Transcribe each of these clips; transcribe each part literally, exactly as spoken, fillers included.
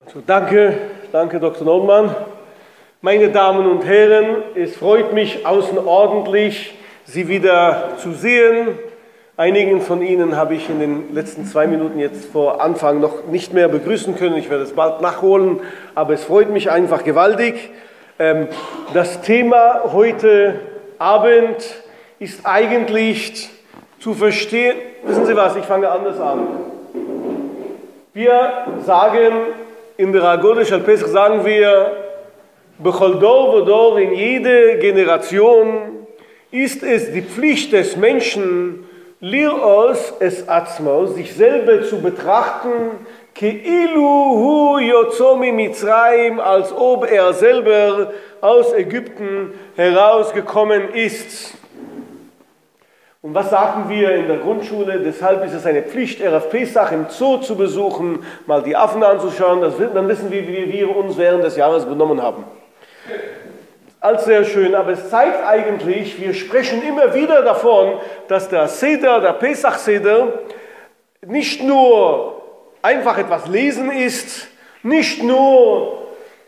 Also danke, danke Doktor Nordmann. Meine Damen und Herren, es freut mich außerordentlich, Sie wieder zu sehen. Einigen von Ihnen habe ich in den letzten zwei Minuten jetzt vor Anfang noch nicht mehr begrüßen können. Ich werde es bald nachholen, aber es freut mich einfach gewaltig. Das Thema heute Abend ist eigentlich zu verstehen. Wissen Sie was, ich fange anders an. Wir sagen, in der Haggadah Shel Pesach sagen wir, Bechol Dor Vodor, in jeder Generation ist es die Pflicht des Menschen, Liros es Atzmos, sich selber zu betrachten, Keilu hu yotzo mi Mitzrayim, als ob er selber aus Ägypten herausgekommen ist. Und was sagen wir in der Grundschule? Deshalb ist es eine Pflicht, Erev Pesach im Zoo zu besuchen, mal die Affen anzuschauen, das wird, dann wissen wir, wie wir uns während des Jahres benommen haben. Alles sehr schön, aber es zeigt eigentlich, wir sprechen immer wieder davon, dass der Seder, der Pesach-Seder, nicht nur einfach etwas lesen ist, nicht nur,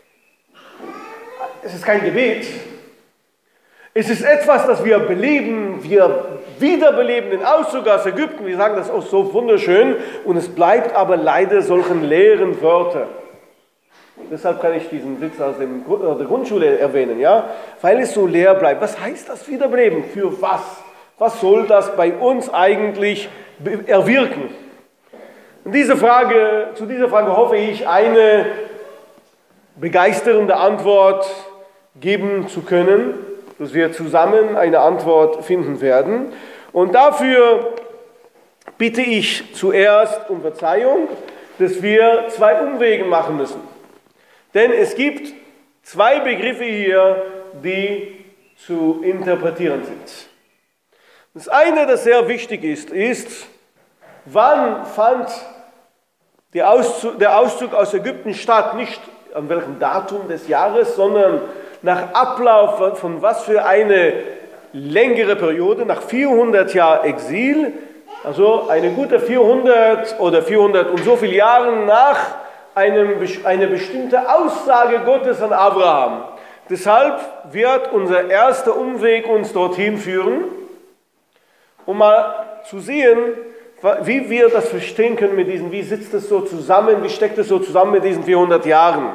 es ist kein Gebet, es ist etwas, das wir beleben, wir wiederbeleben den Auszug aus Ägypten, wir sagen das auch so wunderschön, und es bleibt aber leider solchen leeren Wörter. Deshalb kann ich diesen Witz aus dem, der Grundschule erwähnen, ja? Weil es so leer bleibt. Was heißt das Wiederbeleben? Für was? Was soll das bei uns eigentlich erwirken? Und diese Frage, zu dieser Frage hoffe ich, eine begeisternde Antwort geben zu können, dass wir zusammen eine Antwort finden werden. Und dafür bitte ich zuerst um Verzeihung, dass wir zwei Umwege machen müssen. Denn es gibt zwei Begriffe hier, die zu interpretieren sind. Das eine, das sehr wichtig ist, ist, wann fand der Auszug, der Auszug aus Ägypten statt? Nicht an welchem Datum des Jahres, sondern nach Ablauf von was für eine längere Periode, nach vierhundert Jahren Exil, also eine gute vierhundert oder vierhundert und so viele Jahre nach einem, eine bestimmte Aussage Gottes an Abraham. Deshalb wird unser erster Umweg uns dorthin führen, um mal zu sehen, wie wir das verstehen können mit diesen, wie sitzt es so zusammen, wie steckt es so zusammen mit diesen vierhundert Jahren.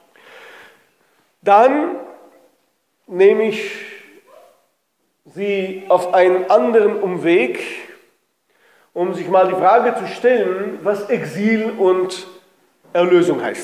Dann nehme ich Sie auf einen anderen Umweg, um sich mal die Frage zu stellen, was Exil und Erlösung heißt.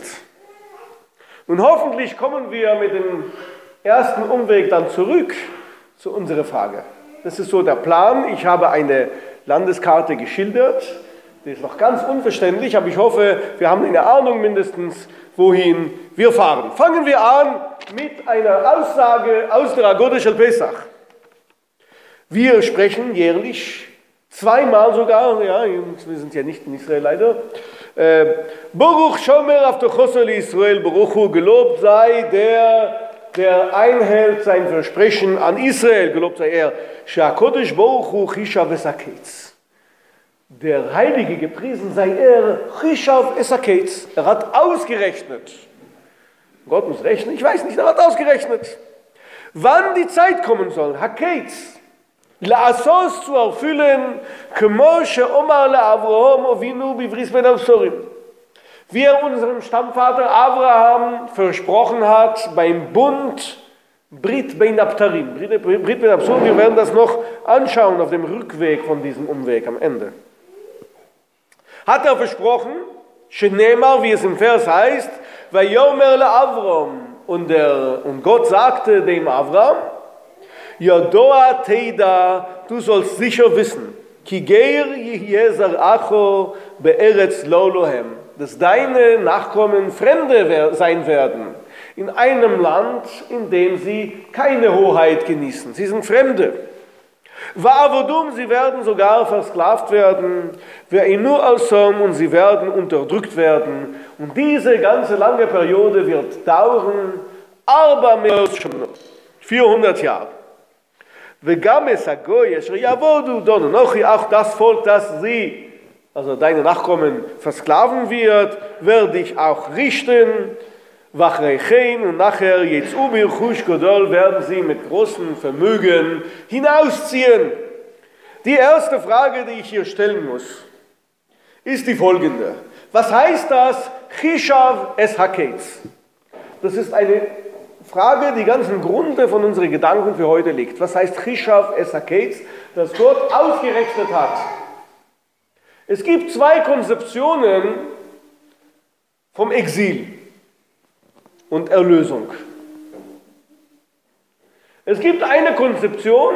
Und hoffentlich kommen wir mit dem ersten Umweg dann zurück zu unserer Frage. Das ist so der Plan. Ich habe eine Landeskarte geschildert. Die ist noch ganz unverständlich, aber ich hoffe, wir haben eine Ahnung mindestens, wohin wir fahren. Fangen wir an mit einer Aussage aus der Haggadah Shel Pesach. Wir sprechen jährlich, zweimal sogar, ja, wir sind ja nicht in Israel leider, Baruch Shomer Avtochoso Israel, Baruch Hu, gelobt sei der, der einhält sein Versprechen an Israel, gelobt sei er, She'akodesh Baruch Hu Chishav es Haketz. Der Heilige, gepriesen sei er, Chishav es Haketz. Er hat ausgerechnet. Gott muss rechnen, ich weiß nicht, er hat ausgerechnet, wann die Zeit kommen soll, Haketz. La'asos zu erfüllen, kemo she'omar le'Avraham Avinu bivris ben Absorim. Wie er unserem Stammvater Abraham versprochen hat beim Bund Brit ben Abtarim. Brit, Brit ben Absorim, wir werden das noch anschauen auf dem Rückweg von diesem Umweg am Ende. Hat er versprochen, she'nemar, wie es im Vers heißt, vayomer le'Avraham, und, der, und Gott sagte dem Abraham, Yadoa Teida, du sollst sicher wissen, Ki geir yehye acho be'eretz lo lohem, dass deine Nachkommen Fremde sein werden, in einem Land, in dem sie keine Hoheit genießen. Sie sind Fremde. Va'avodum, sie werden sogar versklavt werden, ve'inu alsom, und sie werden unterdrückt werden. Und diese ganze lange Periode wird dauern, aber mehr als vierhundert Jahre. Auch das Volk, das sie also deine Nachkommen versklaven wird, werde ich auch richten. Wachreichen und nachher jetzt Ubir Chush Godol werden sie mit großem Vermögen hinausziehen. Die erste Frage, die ich hier stellen muss, ist die folgende. Was heißt das? Chishav es Haketz. Das ist eine Frage, die ganz im Grunde von unseren Gedanken für heute liegt. Was heißt Chishav es Haketz? Dass Gott ausgerechnet hat. Es gibt zwei Konzeptionen vom Exil und Erlösung. Es gibt eine Konzeption,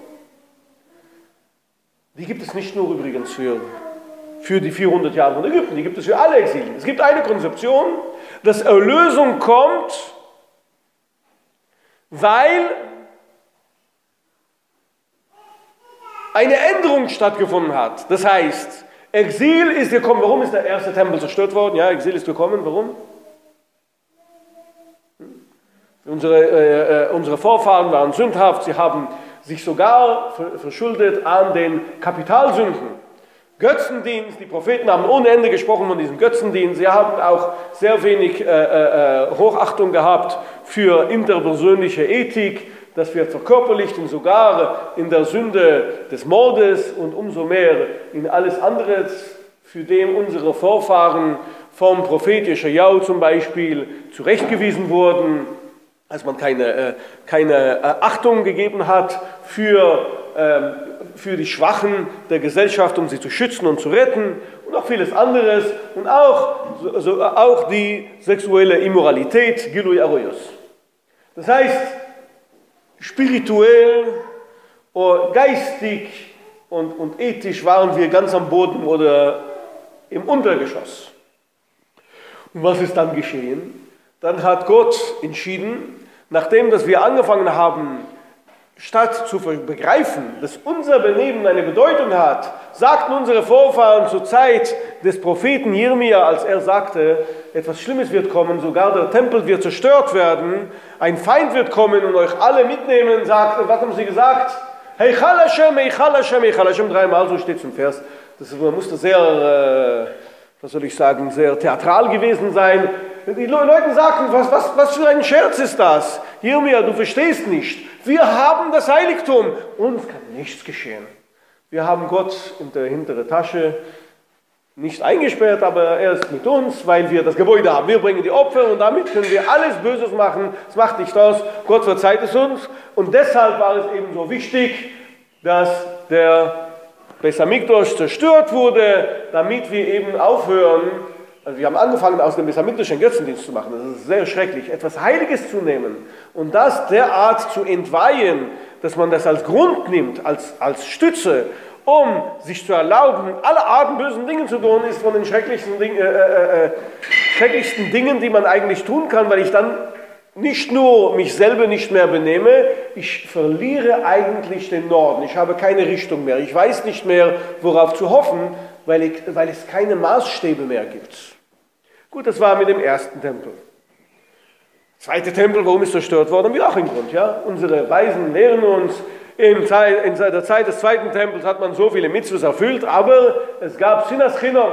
die gibt es nicht nur übrigens für, für die vierhundert Jahre von Ägypten, die gibt es für alle Exile. Es gibt eine Konzeption, dass Erlösung kommt, weil eine Änderung stattgefunden hat. Das heißt, Exil ist gekommen. Warum ist der erste Tempel zerstört worden? Ja, Exil ist gekommen. Warum? Unsere, äh, unsere Vorfahren waren sündhaft. Sie haben sich sogar verschuldet an den Kapitalsünden. Götzendienst, die Propheten haben ohne Ende gesprochen von diesem Götzendienst. Sie haben auch sehr wenig äh, äh, Hochachtung gehabt für interpersönliche Ethik. Das wird verkörperlicht und sogar in der Sünde des Mordes und umso mehr in alles andere, für dem unsere Vorfahren vom Prophet Jeschajau zum Beispiel zurechtgewiesen wurden, als man keine, äh, keine äh, Achtung gegeben hat für, äh, für die Schwachen der Gesellschaft, um sie zu schützen und zu retten und auch vieles anderes und auch, so, so, auch die sexuelle Immoralität, Gilui Arayos. Das heißt, spirituell, geistig und, und ethisch waren wir ganz am Boden oder im Untergeschoss. Und was ist dann geschehen? Dann hat Gott entschieden, nachdem dass wir angefangen haben, statt zu begreifen, dass unser Benehmen eine Bedeutung hat, sagten unsere Vorfahren zur Zeit des Propheten Jeremia, als er sagte, etwas Schlimmes wird kommen, sogar der Tempel wird zerstört werden, ein Feind wird kommen und euch alle mitnehmen, sagt, was haben sie gesagt? Heichal Hashem, Heichal Hashem, Heichal Hashem, dreimal, so steht es im Vers. Das, man musste sehr, äh, was soll ich sagen, sehr theatral gewesen sein. Die Leute sagten, was, was, was für ein Scherz ist das? Jeremia, du verstehst nicht. Wir haben das Heiligtum. Uns kann nichts geschehen. Wir haben Gott in der hinteren Tasche nicht eingesperrt, aber er ist mit uns, weil wir das Gebäude haben. Wir bringen die Opfer und damit können wir alles Böses machen. Es macht nicht aus. Gott verzeiht es uns. Und deshalb war es eben so wichtig, dass der Beis Hamikdash zerstört wurde, damit wir eben aufhören. Also wir haben angefangen, aus dem Beis Hamikdash einen Götzendienst zu machen. Das ist sehr schrecklich, etwas Heiliges zu nehmen und das derart zu entweihen, dass man das als Grund nimmt, als, als Stütze, um sich zu erlauben, alle Arten bösen Dinge zu tun, ist von den schrecklichsten, Ding, äh, äh, äh, schrecklichsten Dingen, die man eigentlich tun kann, weil ich dann nicht nur mich selber nicht mehr benehme, ich verliere eigentlich den Norden. Ich habe keine Richtung mehr. Ich weiß nicht mehr, worauf zu hoffen, weil, ich, weil es keine Maßstäbe mehr gibt. Gut, das war mit dem ersten Tempel. Zweite Tempel, warum ist zerstört worden? Haben wir auch einen Grund. Ja? Unsere Weisen lehren uns, in, Zeit, in der Zeit des zweiten Tempels hat man so viele Mitzvos erfüllt, aber es gab Sinas Chinam.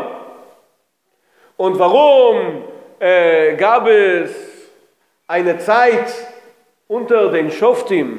Und warum äh, gab es eine Zeit unter den Schoftim,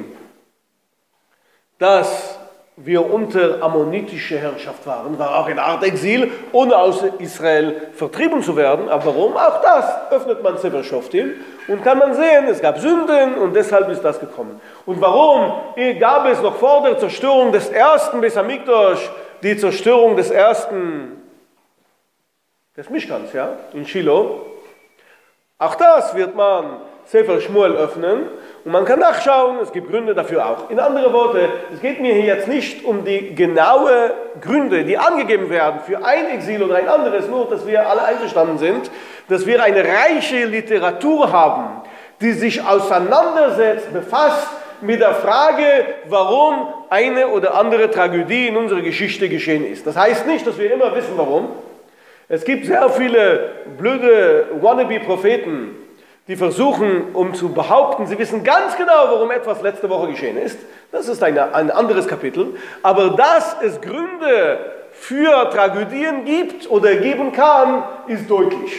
dass wir unter ammonitische Herrschaft waren, war auch eine Art Exil, ohne aus Israel vertrieben zu werden. Aber warum? Auch das öffnet man Sefer Schoftim und kann man sehen, es gab Sünden und deshalb ist das gekommen. Und warum gab es noch vor der Zerstörung des ersten Beis Hamikdash die Zerstörung des ersten, des Mishkans, ja, in Shiloh? Auch das wird man Sefer Shmuel öffnen und man kann nachschauen, es gibt Gründe dafür auch. In andere Worte, es geht mir hier jetzt nicht um die genaue Gründe, die angegeben werden für ein Exil oder ein anderes, nur dass wir alle einverstanden sind, dass wir eine reiche Literatur haben, die sich auseinandersetzt, befasst mit der Frage, warum eine oder andere Tragödie in unserer Geschichte geschehen ist. Das heißt nicht, dass wir immer wissen, warum. Es gibt sehr viele blöde Wannabe-Propheten, die versuchen, um zu behaupten, sie wissen ganz genau, warum etwas letzte Woche geschehen ist. Das ist eine, ein anderes Kapitel. Aber dass es Gründe für Tragödien gibt oder geben kann, ist deutlich.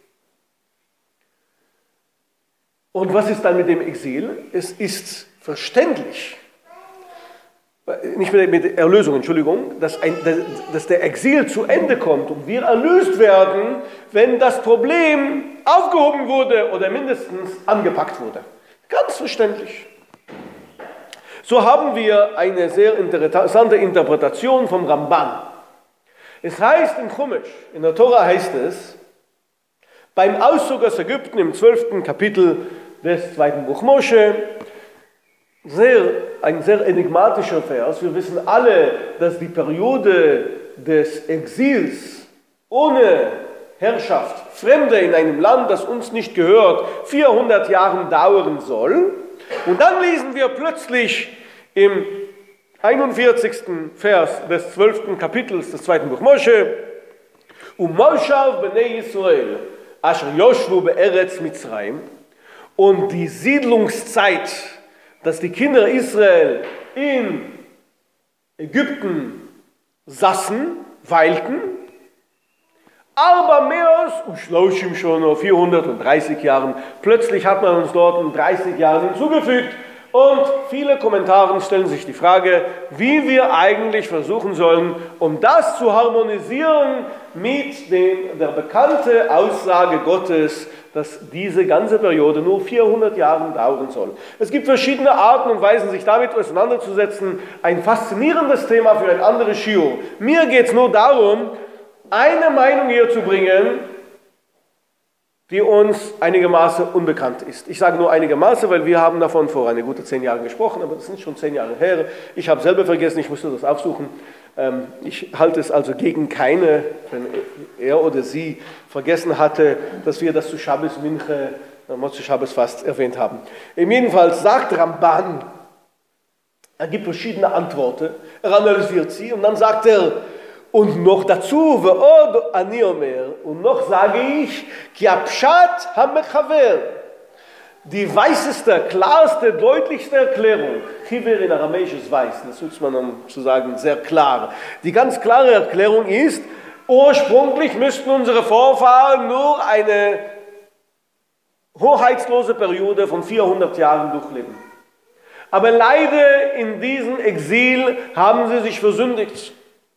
Und was ist dann mit dem Exil? Es ist verständlich, nicht mit der Erlösung, Entschuldigung, dass, ein, dass der Exil zu Ende kommt und wir erlöst werden, wenn das Problem aufgehoben wurde oder mindestens angepackt wurde. Ganz verständlich. So haben wir eine sehr interessante Interpretation vom Ramban. Es heißt im Chumash, in der Tora heißt es, beim Auszug aus Ägypten im zwölften Kapitel des zweiten Buch Moshe, sehr, ein sehr enigmatischer Vers. Wir wissen alle, dass die Periode des Exils ohne Herrschaft, Fremde in einem Land, das uns nicht gehört, vierhundert Jahre dauern soll. Und dann lesen wir plötzlich im einundvierzigsten Vers des zwölften Kapitels des zweiten Buch Moshe, Umoshav bnei Yisrael, asher yoshvu be'eretz Mitzrayim, und die Siedlungszeit, dass die Kinder Israel in Ägypten saßen, weilten, aber mehr als Ushloshim schon auf vierhundertdreißig Jahren. Plötzlich hat man uns dort in dreißig Jahren hinzugefügt. Und viele Kommentare stellen sich die Frage, wie wir eigentlich versuchen sollen, um das zu harmonisieren mit dem, der bekannten Aussage Gottes, dass diese ganze Periode nur vierhundert Jahre dauern soll. Es gibt verschiedene Arten und Weisen, sich damit auseinanderzusetzen. Ein faszinierendes Thema für ein anderes Shiur. Mir geht es nur darum, eine Meinung hier zu bringen, die uns einigermaßen unbekannt ist. Ich sage nur einigermaßen, weil wir haben davon vor eine gute zehn Jahre gesprochen, aber das sind schon zehn Jahre her. Ich habe selber vergessen, ich musste das aufsuchen. Ich halte es also gegen keine, wenn er oder sie vergessen hatte, dass wir das zu Shabbos Minche, zu Shabbos fast erwähnt haben. Jedenfalls sagt Ramban, er gibt verschiedene Antworten, er analysiert sie und dann sagt er, und noch dazu, ve'od ani omer, und noch sage ich, ki apshat hamechaver, die weißeste, klarste, deutlichste Erklärung, Chiver in Aramäisch ist weiß, das nutzt man um zu sagen, sehr klar. Die ganz klare Erklärung ist, ursprünglich müssten unsere Vorfahren nur eine hoheitslose Periode von vierhundert Jahren durchleben. Aber leider in diesem Exil haben sie sich versündigt.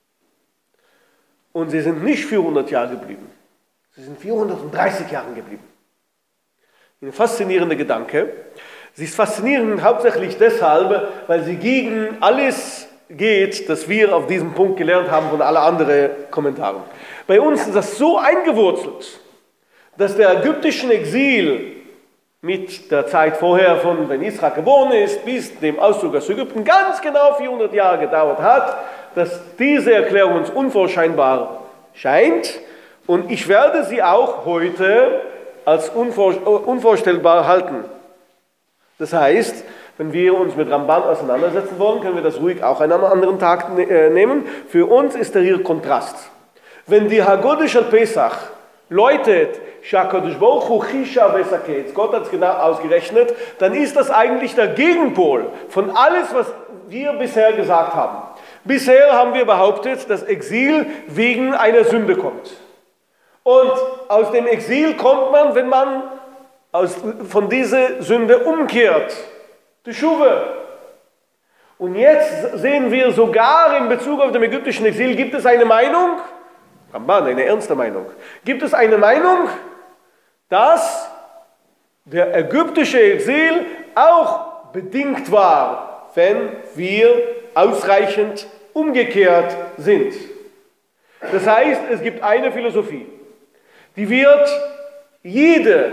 Und sie sind nicht vierhundert Jahre geblieben. Sie sind vierhundertdreißig Jahre geblieben. Ein faszinierender Gedanke. Sie ist faszinierend hauptsächlich deshalb, weil sie gegen alles geht, das wir auf diesem Punkt gelernt haben von allen anderen Kommentaren. Bei uns ist das so eingewurzelt, dass der ägyptische Exil mit der Zeit vorher, von wenn Israel geboren ist, bis dem Auszug aus Ägypten ganz genau vierhundert Jahre gedauert hat, dass diese Erklärung uns unvorscheinbar scheint und ich werde sie auch heute als unvor, unvorstellbar halten. Das heißt, wenn wir uns mit Ramban auseinandersetzen wollen, können wir das ruhig auch an einem anderen Tag ne- äh, nehmen. Für uns ist der hier Kontrast. Wenn die Haggadah shel Pesach läutet, Shakadosh Baruch Hu Chisha Vesaketz, Gott hat es genau ausgerechnet, dann ist das eigentlich der Gegenpol von alles, was wir bisher gesagt haben. Bisher haben wir behauptet, dass Exil wegen einer Sünde kommt. Und aus dem Exil kommt man, wenn man aus, von dieser Sünde umkehrt. Die Schuwe. Und jetzt sehen wir sogar in Bezug auf den ägyptischen Exil, gibt es eine Meinung, Ramban, eine ernste Meinung, gibt es eine Meinung, dass der ägyptische Exil auch bedingt war, wenn wir ausreichend umgekehrt sind. Das heißt, es gibt eine Philosophie, die wird jede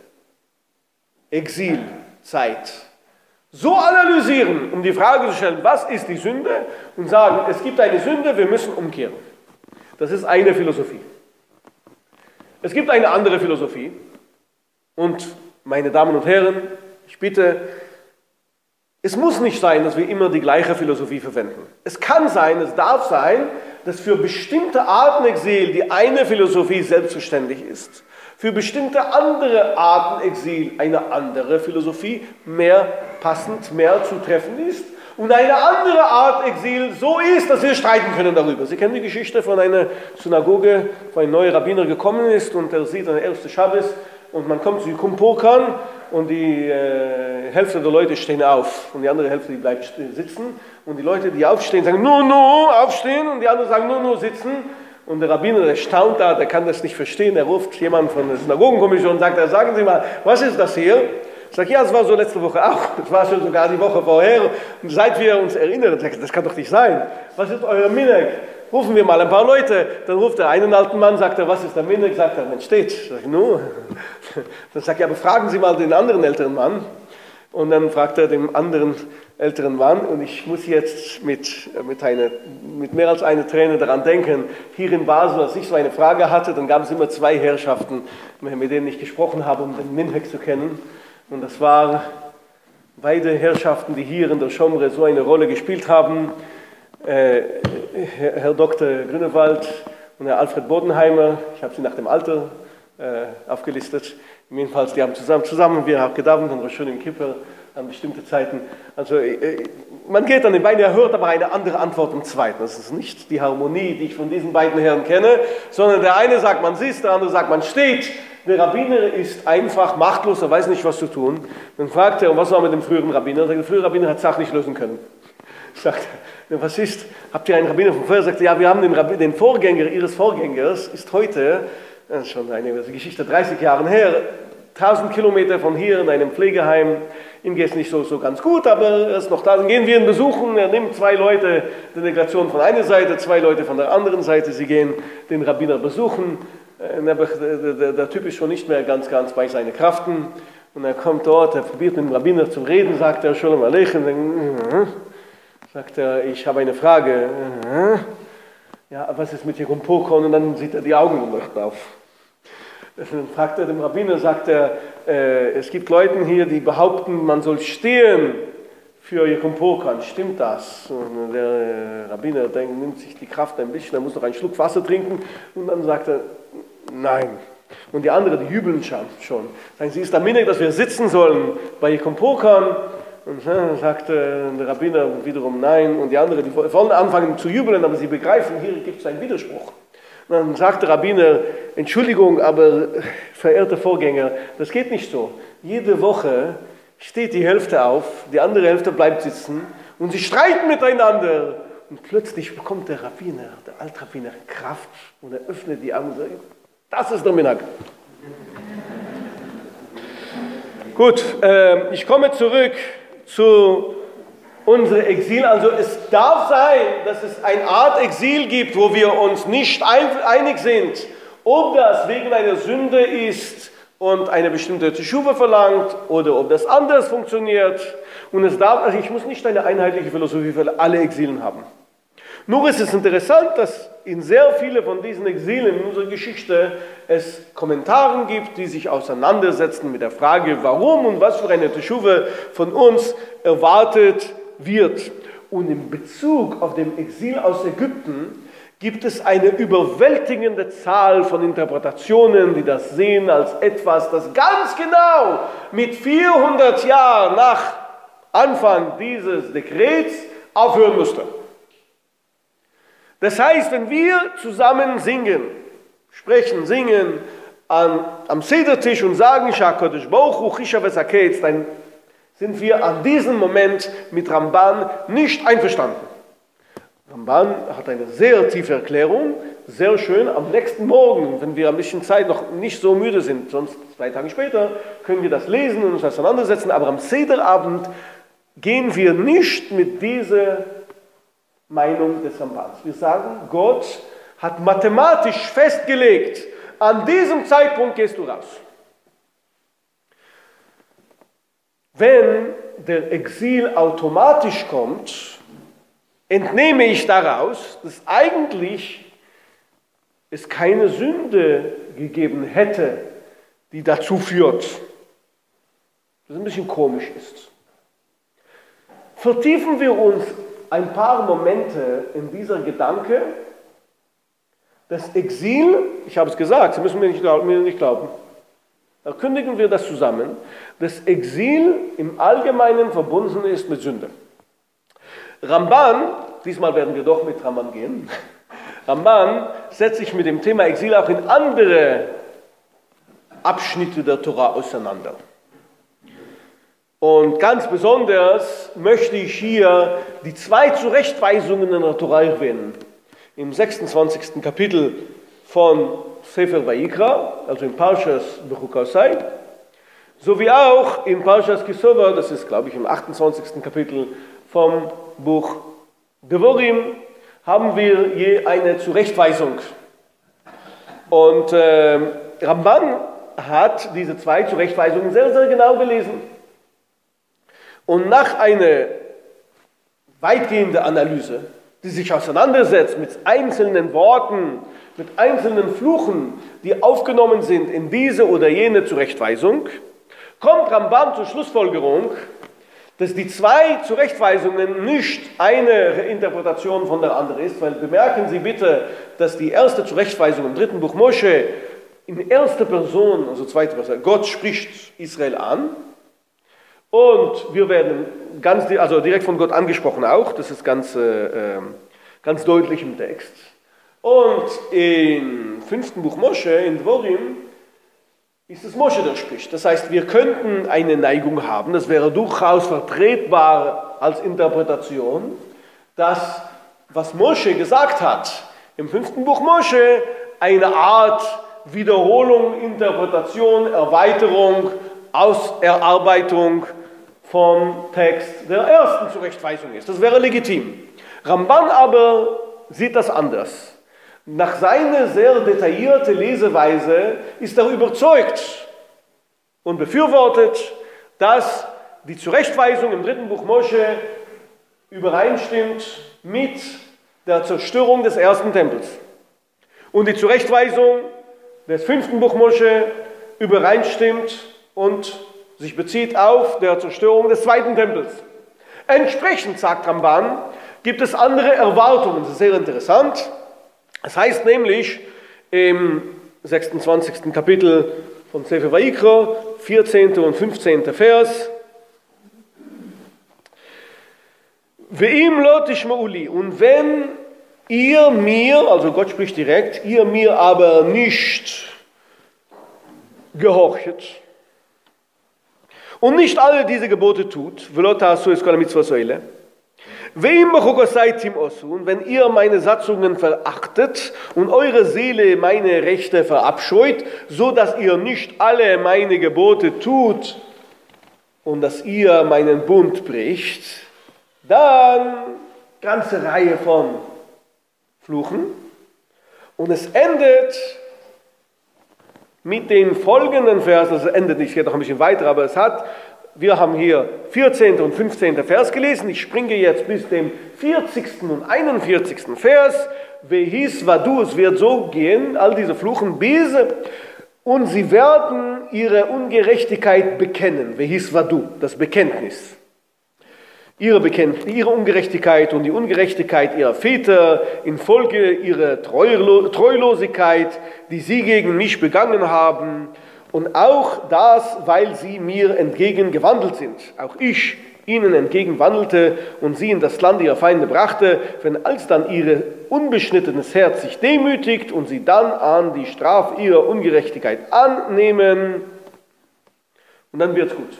Exilzeit so analysieren, um die Frage zu stellen, was ist die Sünde, und sagen, es gibt eine Sünde, wir müssen umkehren. Das ist eine Philosophie. Es gibt eine andere Philosophie, und meine Damen und Herren, ich bitte, es muss nicht sein, dass wir immer die gleiche Philosophie verwenden. Es kann sein, es darf sein, dass für bestimmte Arten Exil die eine Philosophie selbstverständlich ist. Für bestimmte andere Arten Exil eine andere Philosophie mehr passend, mehr zutreffend ist. und eine andere Art Exil so ist, dass wir streiten können darüber. Sie kennen die Geschichte von einer Synagoge, wo ein neuer Rabbiner gekommen ist und er sieht den ersten Schabbos und man kommt zu Yom Kippur und die äh, Hälfte der Leute stehen auf und die andere Hälfte die bleibt sitzen und die Leute, die aufstehen, sagen, no, no, aufstehen und die anderen sagen, no, no, sitzen. Und der Rabbiner, der staunt da, der kann das nicht verstehen, er ruft jemanden von der Synagogenkommission und sagt, sagen Sie mal, was ist das hier? Ich sage, ja, es war so letzte Woche auch, das war schon sogar die Woche vorher. Und seit wir uns erinnern, sagt, das kann doch nicht sein. Was ist euer Minhag? Rufen wir mal ein paar Leute. Dann ruft der einen alten Mann, sagt er, was ist der Minhag? Sagt er, Mensch, steht. Ich sage, no. Dann sagt er, aber fragen Sie mal den anderen älteren Mann. Und dann fragt er den anderen älteren Mann, und ich muss jetzt mit, mit, eine, mit mehr als einer Träne daran denken, hier in Basel, als ich so eine Frage hatte, dann gab es immer zwei Herrschaften, mit denen ich gesprochen habe, um den Minhag zu kennen. Und das waren beide Herrschaften, die hier in der Schomre so eine Rolle gespielt haben, äh, Herr Doktor Grünewald und Herr Alfred Bodenheimer. Ich habe sie nach dem Alter äh, aufgelistet. Jedenfalls, die haben zusammen, zusammen wir haben gedauert und Rosh im Kippur an bestimmte Zeiten. Also äh, man geht an den beiden, er hört aber eine andere Antwort im Zweiten. Das ist nicht die Harmonie, die ich von diesen beiden Herren kenne, sondern der eine sagt, man sitzt, der andere sagt, man steht. Der Rabbiner ist einfach machtlos, er weiß nicht, was zu tun. Dann fragt er, und was war mit dem früheren Rabbiner? Er sagt, der frühere Rabbiner hat Sache nicht lösen können. Sagt er, was ist? Habt ihr einen Rabbiner von vorher? Sagt er, ja, wir haben den, Rabbiner, den Vorgänger ihres Vorgängers, ist heute, das ist schon eine Geschichte, dreißig Jahre her, tausend Kilometer von hier in einem Pflegeheim. Ihm geht es nicht so, so ganz gut, aber er ist noch da. Dann gehen wir ihn besuchen. Er nimmt zwei Leute, Delegation von einer Seite, zwei Leute von der anderen Seite. Sie gehen den Rabbiner besuchen. Der, der, der, der Typ ist schon nicht mehr ganz, ganz bei seinen Kraften. Und er kommt dort, er probiert mit dem Rabbiner zu reden, sagt er, Shalom Aleichem. Sagt er, ich habe eine Frage. Ja, was ist mit Yom Kippur? Und dann sieht er die Augen und lacht auf. Dann fragt er dem Rabbiner, sagt er, äh, es gibt Leute hier, die behaupten, man soll stehen für Yom Kippur. Stimmt das? Und der äh, Rabbiner denkt, nimmt sich die Kraft ein bisschen, er muss noch einen Schluck Wasser trinken. Und dann sagt er, nein. Und die anderen, die jubeln schon. Sagen sie, ist der Minhag, dass wir sitzen sollen bei Yom Kippur? Und dann sagt äh, der Rabbiner wiederum nein. Und die anderen, die wollen anfangen zu jubeln, aber sie begreifen, hier gibt es einen Widerspruch. Und dann sagt der Rabbiner, Entschuldigung, aber verehrter Vorgänger, das geht nicht so. Jede Woche steht die Hälfte auf, die andere Hälfte bleibt sitzen und sie streiten miteinander. Und plötzlich bekommt der Rabbiner, der Altrabbiner, Kraft und er öffnet die Augen und sagt, das ist der Minhag. Gut, äh, ich komme zurück zu unserem Exil. Also es darf sein, dass es eine Art Exil gibt, wo wir uns nicht einig sind, ob das wegen einer Sünde ist und eine bestimmte Teshuva verlangt oder ob das anders funktioniert. Und es darf, also ich muss nicht eine einheitliche Philosophie für alle Exilen haben. Nur ist es interessant, dass in sehr vielen von diesen Exilen in unserer Geschichte es Kommentare gibt, die sich auseinandersetzen mit der Frage, warum und was für eine Teshuva von uns erwartet wird. Und in Bezug auf den Exil aus Ägypten gibt es eine überwältigende Zahl von Interpretationen, die das sehen als etwas, das ganz genau mit vierhundert Jahren nach Anfang dieses Dekrets aufhören müsste. Das heißt, wenn wir zusammen singen, sprechen, singen an, am Sedertisch und sagen, Shakodesh Baruch Hu Chisha Vesaketz, dann sind wir an diesem Moment mit Ramban nicht einverstanden. Ramban hat eine sehr tiefe Erklärung, sehr schön. Am nächsten Morgen, wenn wir ein bisschen Zeit noch nicht so müde sind, sonst zwei Tage später, können wir das lesen und uns auseinandersetzen. Aber am Sederabend gehen wir nicht mit dieser Meinung des Rambans. Wir sagen, Gott hat mathematisch festgelegt, an diesem Zeitpunkt gehst du raus. Wenn der Exil automatisch kommt, entnehme ich daraus, dass eigentlich es keine Sünde gegeben hätte, die dazu führt. Das ein bisschen komisch ist. Vertiefen wir uns ein paar Momente in dieser Gedanke, das Exil, ich habe es gesagt, Sie müssen mir nicht glauben, mir nicht glauben, erkündigen wir das zusammen, das Exil im Allgemeinen verbunden ist mit Sünde. Ramban, diesmal werden wir doch mit Ramban gehen, Ramban setzt sich mit dem Thema Exil auch in andere Abschnitte der Tora auseinander. Und ganz besonders möchte ich hier die zwei Zurechtweisungen in der Tora erwähnen. Im sechsundzwanzigsten Kapitel von Sefer Vayikra, also in Parshas Bechukosai, sowie auch in Parshas Kisova, das ist, glaube ich, im achtundzwanzigsten Kapitel vom Buch Devorim, haben wir je eine Zurechtweisung. Und äh, Ramban hat diese zwei Zurechtweisungen sehr, sehr genau gelesen. Und nach einer weitgehenden Analyse, die sich auseinandersetzt mit einzelnen Worten, mit einzelnen Fluchen, die aufgenommen sind in diese oder jene Zurechtweisung, kommt Ramban zur Schlussfolgerung, dass die zwei Zurechtweisungen nicht eine Interpretation von der anderen ist, weil bemerken Sie bitte, dass die erste Zurechtweisung im dritten Buch Moshe in erster Person, also zweite Person, Gott spricht Israel an und wir werden ganz, also direkt von Gott angesprochen auch, das ist ganz, äh, ganz deutlich im Text. Und im fünften Buch Moshe, in Dvorim, ist es Moshe, der spricht. Das heißt, wir könnten eine Neigung haben, das wäre durchaus vertretbar als Interpretation, dass, was Moshe gesagt hat, im fünften Buch Moshe, eine Art Wiederholung, Interpretation, Erweiterung, Auserarbeitung vom Text der ersten Zurechtweisung ist. Das wäre legitim. Ramban aber sieht das anders. Nach seiner sehr detaillierten Leseweise ist er überzeugt und befürwortet, dass die Zurechtweisung im dritten Buch Moshe übereinstimmt mit der Zerstörung des ersten Tempels. Und die Zurechtweisung des fünften Buch Moshe übereinstimmt und sich bezieht auf der Zerstörung des zweiten Tempels. Entsprechend, sagt Ramban, gibt es andere Erwartungen. Das ist sehr interessant. Es heißt nämlich im sechsundzwanzigsten Kapitel von Sefer Vayikra, vierzehnten und fünfzehnten Vers, Ve'im lo tishma'u li, und wenn ihr mir, also Gott spricht direkt, ihr mir aber nicht gehorchet und nicht alle diese Gebote tut, ve'lo ta'asu es kol hamitzvot ha'eleh, und wenn ihr meine Satzungen verachtet und eure Seele meine Rechte verabscheut, so dass ihr nicht alle meine Gebote tut und dass ihr meinen Bund bricht, dann ganze Reihe von Fluchen. Und es endet mit den folgenden Versen, also es endet nicht, es geht noch ein bisschen weiter, aber es hat, wir haben hier vierzehnten und fünfzehnten Vers gelesen, ich springe jetzt bis dem vierzigsten und einundvierzigsten Vers, Vehis Vadu, es wird so gehen, all diese Fluchen, bis, und sie werden ihre Ungerechtigkeit bekennen, Vehis Vadu, das Bekenntnis. Ihre, Bekenntnis, ihre Ungerechtigkeit und die Ungerechtigkeit ihrer Väter infolge ihrer Treulosigkeit, die sie gegen mich begangen haben, und auch das, weil sie mir entgegengewandelt sind. Auch ich ihnen entgegenwandelte und sie in das Land ihrer Feinde brachte, wenn alsdann ihr unbeschnittenes Herz sich demütigt und sie dann an die Strafe ihrer Ungerechtigkeit annehmen, und dann wird's gut.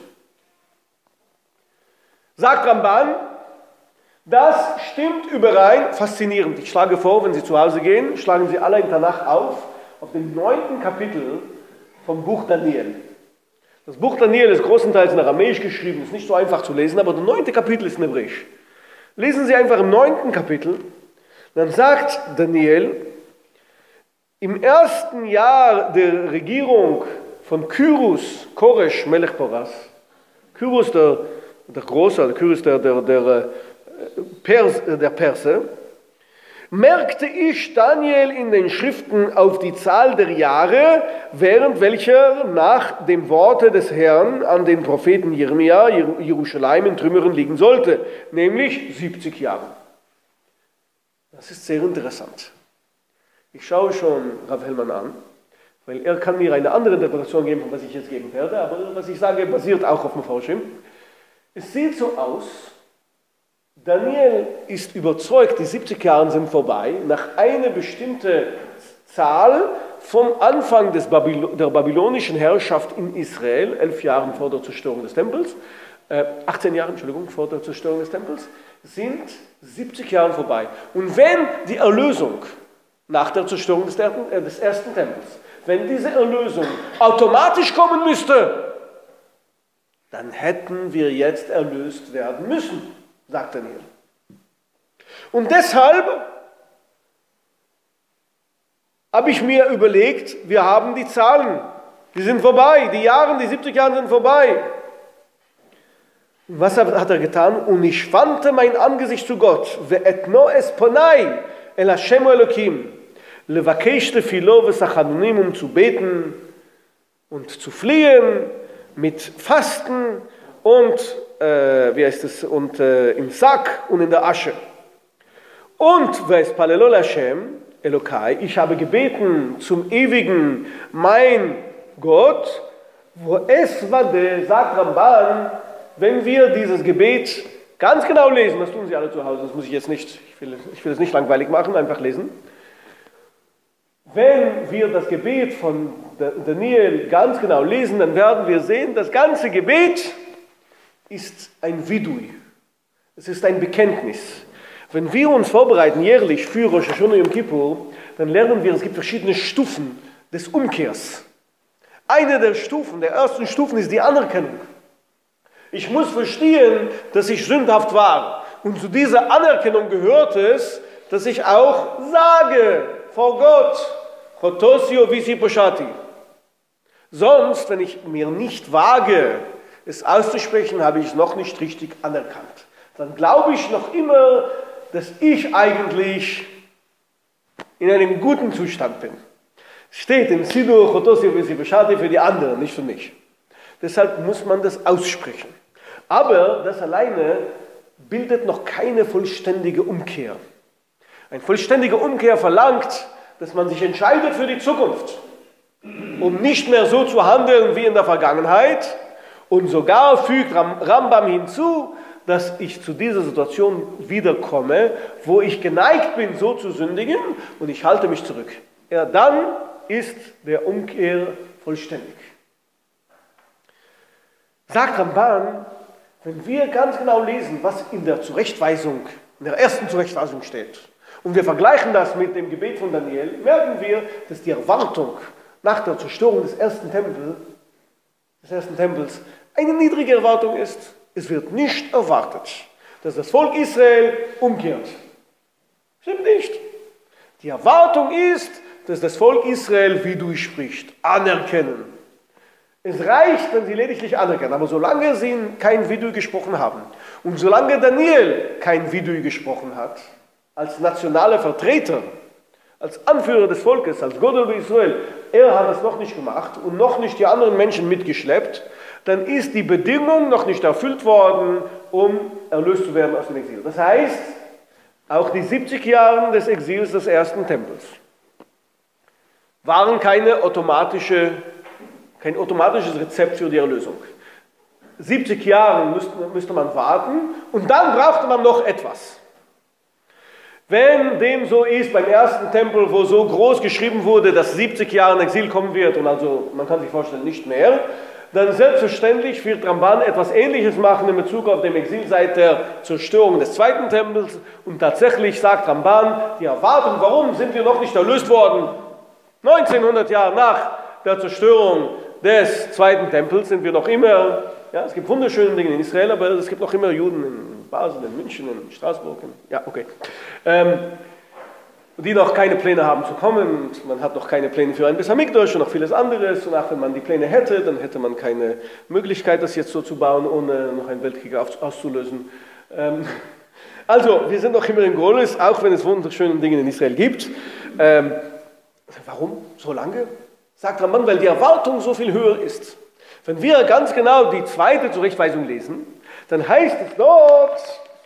Sagt Ramban, das stimmt überein, faszinierend. Ich schlage vor, wenn Sie zu Hause gehen, schlagen Sie alle in Tanach auf, auf dem neunten Kapitel vom Buch Daniel. Das Buch Daniel ist großenteils in Aramäisch geschrieben, ist nicht so einfach zu lesen, aber das neunte Kapitel ist in Hebräisch. Lesen Sie einfach im neunten Kapitel, dann sagt Daniel, im ersten Jahr der Regierung von Kyrus, Koresh, Melech Poras, Kyrus der, der Große, Kyrus der, der, der, Pers, der Perser, merkte ich Daniel in den Schriften auf die Zahl der Jahre, während welcher nach dem Worte des Herrn an den Propheten Jeremia Jerusalem in Trümmern liegen sollte, nämlich siebzig Jahre. Das ist sehr interessant. Ich schaue schon Rav Hellmann an, weil er kann mir eine andere Interpretation geben, was ich jetzt geben werde, aber was ich sage, basiert auch auf dem Forschung. Es sieht so aus, Daniel ist überzeugt, die siebzig Jahre sind vorbei, nach einer bestimmten Zahl vom Anfang des Babylo- der babylonischen Herrschaft in Israel, elf Jahre vor der Zerstörung des Tempels, äh, achtzehn Jahre, Entschuldigung, vor der Zerstörung des Tempels, sind siebzig Jahre vorbei. Und wenn die Erlösung nach der Zerstörung des, ersten, äh, des ersten Tempels, wenn diese Erlösung automatisch kommen müsste, dann hätten wir jetzt erlöst werden müssen, sagt Daniel. Und deshalb habe ich mir überlegt, wir haben die Zahlen, die sind vorbei, die Jahre, die siebzig Jahre sind vorbei. Und was hat er getan? Und ich wandte mein Angesicht zu Gott, ve'etno es ponai el Hashem Elokim, levakesh tefilo v'sachanunim, um zu beten und zu fliehen, mit Fasten und, äh, wie heißt es, und äh, im Sack und in der Asche. Und ve'espalelo l'Hashem Elokai, ich habe gebeten zum ewigen, mein Gott, wo es vade, sagt Ramban, wenn wir dieses Gebet ganz genau lesen, das tun Sie alle zu Hause, das muss ich jetzt nicht, ich will, ich will es nicht langweilig machen, einfach lesen. Wenn wir das Gebet von Daniel ganz genau lesen, dann werden wir sehen, das ganze Gebet ist ein Vidui. Es ist ein Bekenntnis. Wenn wir uns vorbereiten jährlich für Rosh Hashanah Yom Kippur, dann lernen wir, es gibt verschiedene Stufen des Umkehrs. Eine der Stufen, der ersten Stufen ist die Anerkennung. Ich muss verstehen, dass ich sündhaft war. Und zu dieser Anerkennung gehört es, dass ich auch sage vor Gott, Chotosio visi poshati. Sonst, wenn ich mir nicht wage, es auszusprechen, habe ich es noch nicht richtig anerkannt. Dann glaube ich noch immer, dass ich eigentlich in einem guten Zustand bin. Steht im Siddur Chotosio visi poshati für die anderen, nicht für mich. Deshalb muss man das aussprechen. Aber das alleine bildet noch keine vollständige Umkehr. Eine vollständige Umkehr verlangt, dass man sich entscheidet für die Zukunft, um nicht mehr so zu handeln wie in der Vergangenheit. Und sogar fügt Rambam hinzu, dass ich zu dieser Situation wiederkomme, wo ich geneigt bin, so zu sündigen, und ich halte mich zurück. Ja, dann ist der Umkehr vollständig. Sagt Ramban, wenn wir ganz genau lesen, was in der Zurechtweisung, in der ersten Zurechtweisung steht, und wir vergleichen das mit dem Gebet von Daniel, merken wir, dass die Erwartung nach der Zerstörung des ersten, Tempel, des ersten Tempels eine niedrige Erwartung ist. Es wird nicht erwartet, dass das Volk Israel umkehrt. Stimmt nicht. Die Erwartung ist, dass das Volk Israel, wie du sprichst, anerkennen. Es reicht, wenn sie lediglich anerkennen, aber solange sie kein Vidui gesprochen haben und solange Daniel kein Vidui gesprochen hat, als nationaler Vertreter, als Anführer des Volkes, als Godel Israel, er hat das noch nicht gemacht und noch nicht die anderen Menschen mitgeschleppt, dann ist die Bedingung noch nicht erfüllt worden, um erlöst zu werden aus dem Exil. Das heißt, auch die siebzig Jahre des Exils des ersten Tempels waren keine automatische, kein automatisches Rezept für die Erlösung. siebzig Jahre müsste, müsste man warten und dann brauchte man noch etwas. Wenn dem so ist beim ersten Tempel, wo so groß geschrieben wurde, dass siebzig Jahre in Exil kommen wird, und also man kann sich vorstellen, nicht mehr, dann selbstverständlich wird Ramban etwas Ähnliches machen in Bezug auf den Exil seit der Zerstörung des zweiten Tempels. Und tatsächlich sagt Ramban, die Erwartung, warum sind wir noch nicht erlöst worden? neunzehnhundert Jahre nach der Zerstörung des zweiten Tempels sind wir noch immer, ja, es gibt wunderschöne Dinge in Israel, aber es gibt noch immer Juden in Basel, in München, in Straßburg, in, ja, okay, ähm, die noch keine Pläne haben zu kommen. Und man hat noch keine Pläne für ein Beis Hamikdash und noch vieles anderes. Und auch wenn man die Pläne hätte, dann hätte man keine Möglichkeit, das jetzt so zu bauen, ohne noch einen Weltkrieg auszulösen. Ähm, also, wir sind noch immer in Golis, auch wenn es wunderschöne Dinge in Israel gibt. Ähm, warum so lange? Sagt Ramban, weil die Erwartung so viel höher ist. Wenn wir ganz genau die zweite Zurechtweisung lesen, dann heißt es dort,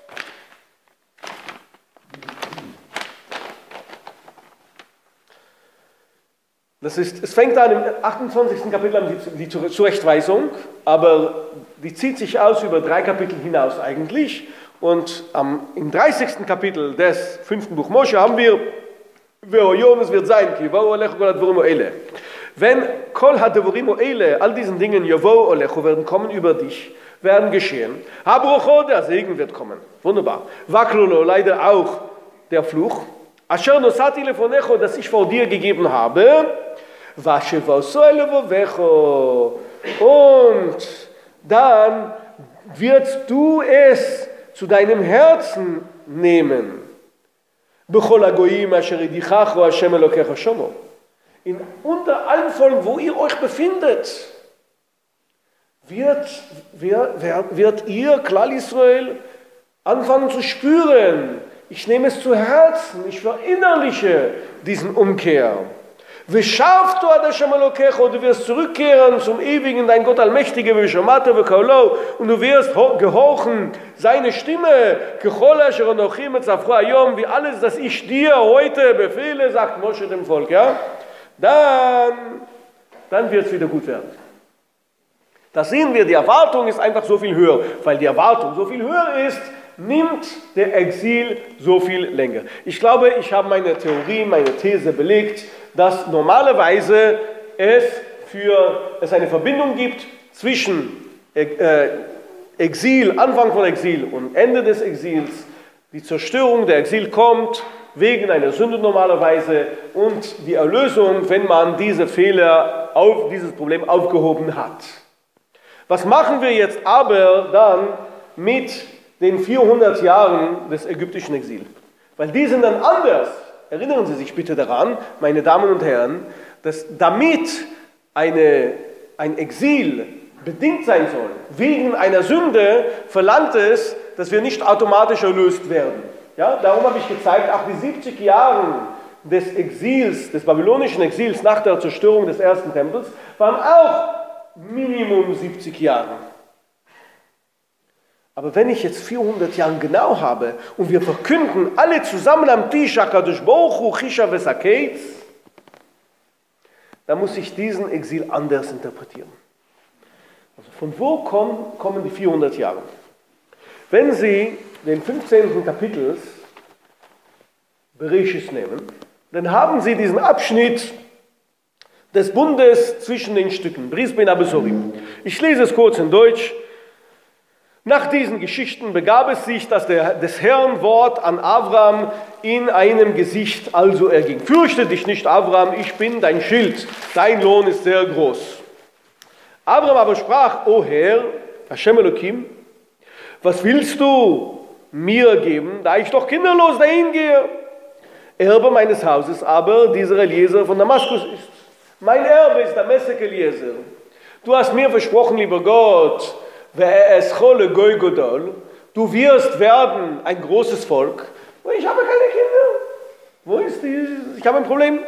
das ist, es fängt an im achtundzwanzigsten Kapitel an, die, die Zurechtweisung, aber die zieht sich aus über drei Kapitel hinaus eigentlich. Und ähm, im dreißigsten Kapitel des fünften Buch Mosche haben wir, es wird sein, wenn kol hadevorim oele, all diesen Dingen, Yovo olecho, werden kommen über dich, werden geschehen. Habrocho, der Segen wird kommen. Wunderbar. Waklolo, leider auch der Fluch. Asher nosati lefonecho, das ich vor dir gegeben habe. Vashevoso elevovecho. Und dann wirst du es zu deinem Herzen nehmen. Bechol hagoyim asher idichacho Hashem Elokecho shomo. In unter allen Volken, wo ihr euch befindet, wird, wird, wird ihr, Klal Israel, anfangen zu spüren. Ich nehme es zu Herzen, ich verinnerliche diesen Umkehr. Du wirst zurückkehren zum Ewigen, dein Gott Allmächtige, und du wirst gehorchen seine Stimme, wie alles, das ich dir heute befehle, sagt Mosche dem Volk, ja? Dann, dann wird es wieder gut werden. Da sehen wir, die Erwartung ist einfach so viel höher. Weil die Erwartung so viel höher ist, nimmt der Exil so viel länger. Ich glaube, ich habe meine Theorie, meine These belegt, dass normalerweise es, für, es eine Verbindung gibt zwischen äh, Exil, Anfang von Exil und Ende des Exils. Die Zerstörung der Exil kommt wegen einer Sünde normalerweise und die Erlösung, wenn man diese Fehler, auf, dieses Problem aufgehoben hat. Was machen wir jetzt aber dann mit den vierhundert Jahren des ägyptischen Exils? Weil die sind dann anders. Erinnern Sie sich bitte daran, meine Damen und Herren, dass damit eine, ein Exil bedingt sein soll, wegen einer Sünde, verlangt es, dass wir nicht automatisch erlöst werden. Ja, darum habe ich gezeigt, auch die siebzig Jahre des Exils, des babylonischen Exils nach der Zerstörung des ersten Tempels, waren auch Minimum siebzig Jahre. Aber wenn ich jetzt vierhundert Jahre genau habe und wir verkünden alle zusammen am Tisch, HaKadosh Baruch Hu, Chisha Vesaketz, dann muss ich diesen Exil anders interpretieren. Also von wo kommen, kommen die vierhundert Jahre? Wenn Sie den fünfzehnten Kapitels Bereshis nehmen, dann haben Sie diesen Abschnitt des Bundes zwischen den Stücken, Bris ben Abesorim. Ich lese es kurz in Deutsch. Nach diesen Geschichten begab es sich, dass der, des Herrn Wort an Avram in einem Gesicht also erging. Fürchte dich nicht, Avram, ich bin dein Schild, dein Lohn ist sehr groß. Avram aber sprach, O Herr, Hashem Elokim, was willst du mir geben, da ich doch kinderlos dahin gehe? Erbe meines Hauses aber dieser Eliezer von Damaskus ist. Mein Erbe ist der Mesek Eliezer. Du hast mir versprochen, lieber Gott, du wirst werden ein großes Volk. Ich habe keine Kinder. Wo ist die? Ich habe ein Problem.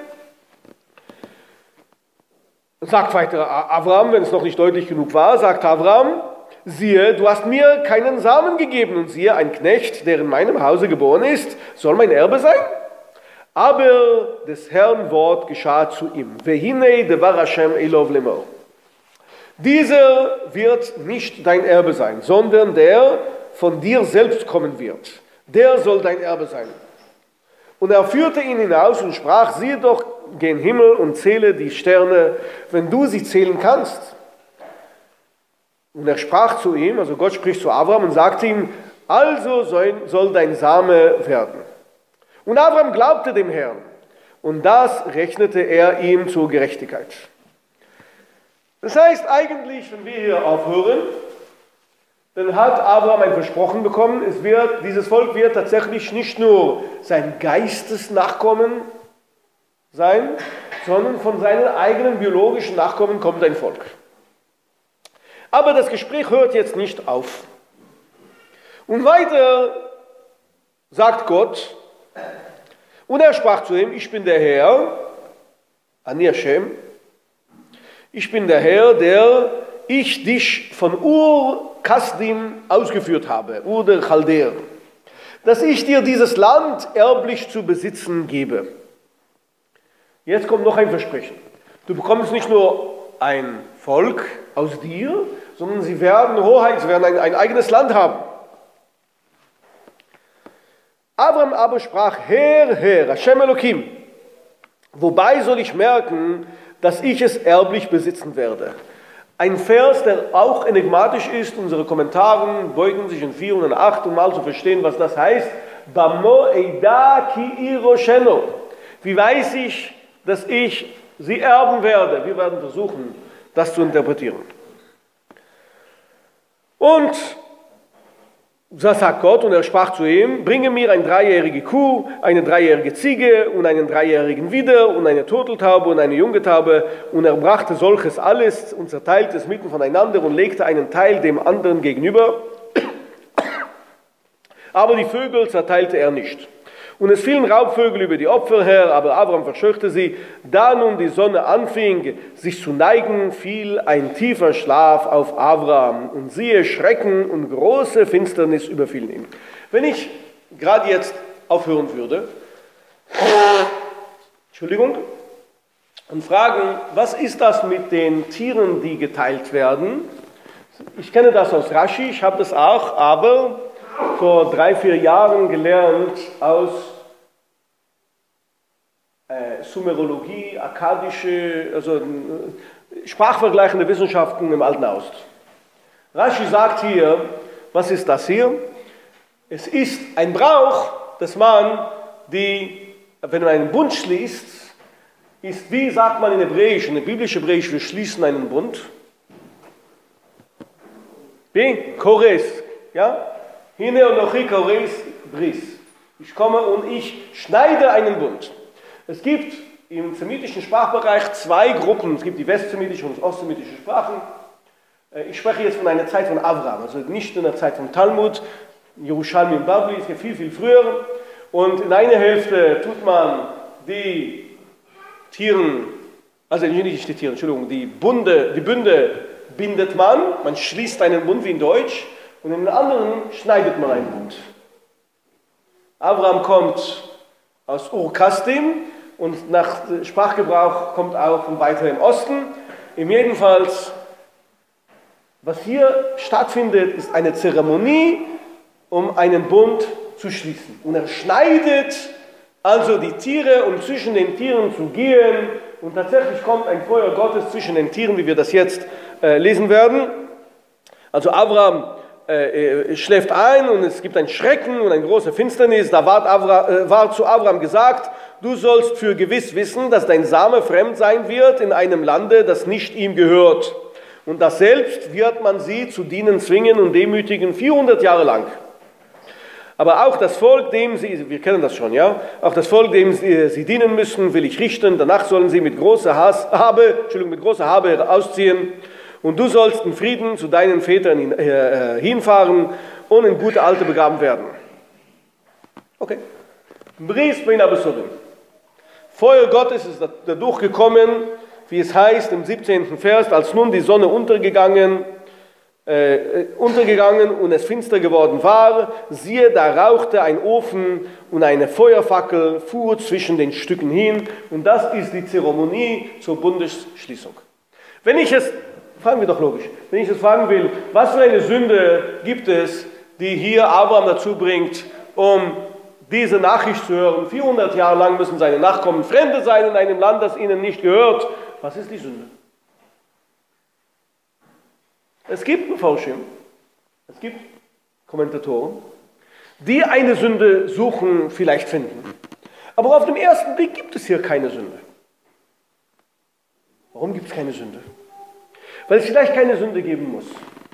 Sagt weiter Avram, wenn es noch nicht deutlich genug war, sagt Avram, siehe, du hast mir keinen Samen gegeben und siehe, ein Knecht, der in meinem Hause geboren ist, soll mein Erbe sein? Aber des Herrn Wort geschah zu ihm. Vehinei devar Hashem elov lemor. Dieser wird nicht dein Erbe sein, sondern der von dir selbst kommen wird. Der soll dein Erbe sein. Und er führte ihn hinaus und sprach, siehe doch gen Himmel und zähle die Sterne, wenn du sie zählen kannst. Und er sprach zu ihm, also Gott spricht zu Avram und sagte ihm, also soll, soll dein Same werden. Und Avram glaubte dem Herrn und das rechnete er ihm zur Gerechtigkeit. Das heißt eigentlich, wenn wir hier aufhören, dann hat Abraham ein Versprochen bekommen, es wird, dieses Volk wird tatsächlich nicht nur sein Geistesnachkommen sein, sondern von seinen eigenen biologischen Nachkommen kommt ein Volk. Aber das Gespräch hört jetzt nicht auf. Und weiter sagt Gott, und er sprach zu ihm, ich bin der Herr, Ani Hashem, ich bin der Herr, der ich dich von Ur Kasdim ausgeführt habe, Ur der Chaldeer, dass ich dir dieses Land erblich zu besitzen gebe. Jetzt kommt noch ein Versprechen. Du bekommst nicht nur ein Volk aus dir, sondern sie werden Hoheit, sie werden ein, ein eigenes Land haben. Avram aber sprach, Herr, Herr, Hashem Elohim, wobei soll ich merken, dass ich es erblich besitzen werde? Ein Vers, der auch enigmatisch ist. Unsere Kommentare beugen sich in vier und in acht, um mal zu verstehen, was das heißt. Bamo eida ki irosheno. Wie weiß ich, dass ich sie erben werde? Wir werden versuchen, das zu interpretieren. Und so sagt Gott, und er sprach zu ihm, bringe mir eine dreijährige Kuh, eine dreijährige Ziege und einen dreijährigen Widder und eine Turteltaube und eine Jungetaube. Und er brachte solches alles und zerteilte es mitten voneinander und legte einen Teil dem anderen gegenüber. Aber die Vögel zerteilte er nicht. Und es fielen Raubvögel über die Opfer her, aber Avram verscheuchte sie. Da nun die Sonne anfing, sich zu neigen, fiel ein tiefer Schlaf auf Avram. Und siehe, Schrecken und große Finsternis überfielen ihn. Wenn ich gerade jetzt aufhören würde, Entschuldigung, und fragen, was ist das mit den Tieren, die geteilt werden? Ich kenne das aus Rashi, ich habe das auch, aber vor drei, vier Jahren gelernt aus äh, Sumerologie, akkadische, also äh, sprachvergleichende Wissenschaften im Alten Ost. Rashi sagt hier, was ist das hier? Es ist ein Brauch, dass man, die, wenn man einen Bund schließt, ist, wie sagt man in Hebräisch, in Biblisch Hebräisch, wir schließen einen Bund. Wie? Kores, ja? Hine und Nochi Kores Bris. Ich komme und ich schneide einen Bund. Es gibt im semitischen Sprachbereich zwei Gruppen. Es gibt die westsemitische und ostsemitische Sprachen. Ich spreche jetzt von einer Zeit von Avram, also nicht in der Zeit von Talmud, Jerusalem und Babli, ist ja viel, viel früher. Und in einer Hälfte tut man die Tieren, also nicht die Tiere, Entschuldigung, die Bunde, die Bünde bindet man, man schließt einen Bund wie in Deutsch, und in den anderen schneidet man einen Bund. Avram kommt aus Ur-Kasdim und nach Sprachgebrauch kommt auch von weiter im Osten. Im jedenfalls, was hier stattfindet, ist eine Zeremonie, um einen Bund zu schließen. Und er schneidet also die Tiere, um zwischen den Tieren zu gehen. Und tatsächlich kommt ein Feuer Gottes zwischen den Tieren, wie wir das jetzt äh, lesen werden. Also Avram äh, schläft ein und es gibt ein Schrecken und eine große Finsternis. Da ward, Avra, äh, war zu Avram gesagt, du sollst für gewiss wissen, dass dein Same fremd sein wird in einem Lande, das nicht ihm gehört. Und das selbst wird man sie zu dienen zwingen und demütigen vierhundert Jahre lang. Aber auch das Volk, dem sie, wir kennen das schon, ja, auch das Volk, dem sie, sie dienen müssen, will ich richten. Danach sollen sie mit großer Habe, Entschuldigung, mit großer Habe ausziehen. Und du sollst in Frieden zu deinen Vätern hin, äh, hinfahren und in gute Alte begraben werden. Okay. Bris bin Abesorim. Feuer Gottes ist dadurch gekommen, wie es heißt im siebzehnten Vers, als nun die Sonne untergegangen, äh, untergegangen und es finster geworden war, siehe, da rauchte ein Ofen und eine Feuerfackel fuhr zwischen den Stücken hin. Und das ist die Zeremonie zur Bundesschließung. Wenn ich es Fragen wir doch logisch. Wenn ich das fragen will, was für eine Sünde gibt es, die hier Abraham dazu bringt, um diese Nachricht zu hören? vierhundert Jahre lang müssen seine Nachkommen Fremde sein in einem Land, das ihnen nicht gehört. Was ist die Sünde? Es gibt Forschung, es gibt Kommentatoren, die eine Sünde suchen, vielleicht finden. Aber auf den ersten Blick gibt es hier keine Sünde. Warum gibt es keine Sünde? Weil es vielleicht keine Sünde geben muss.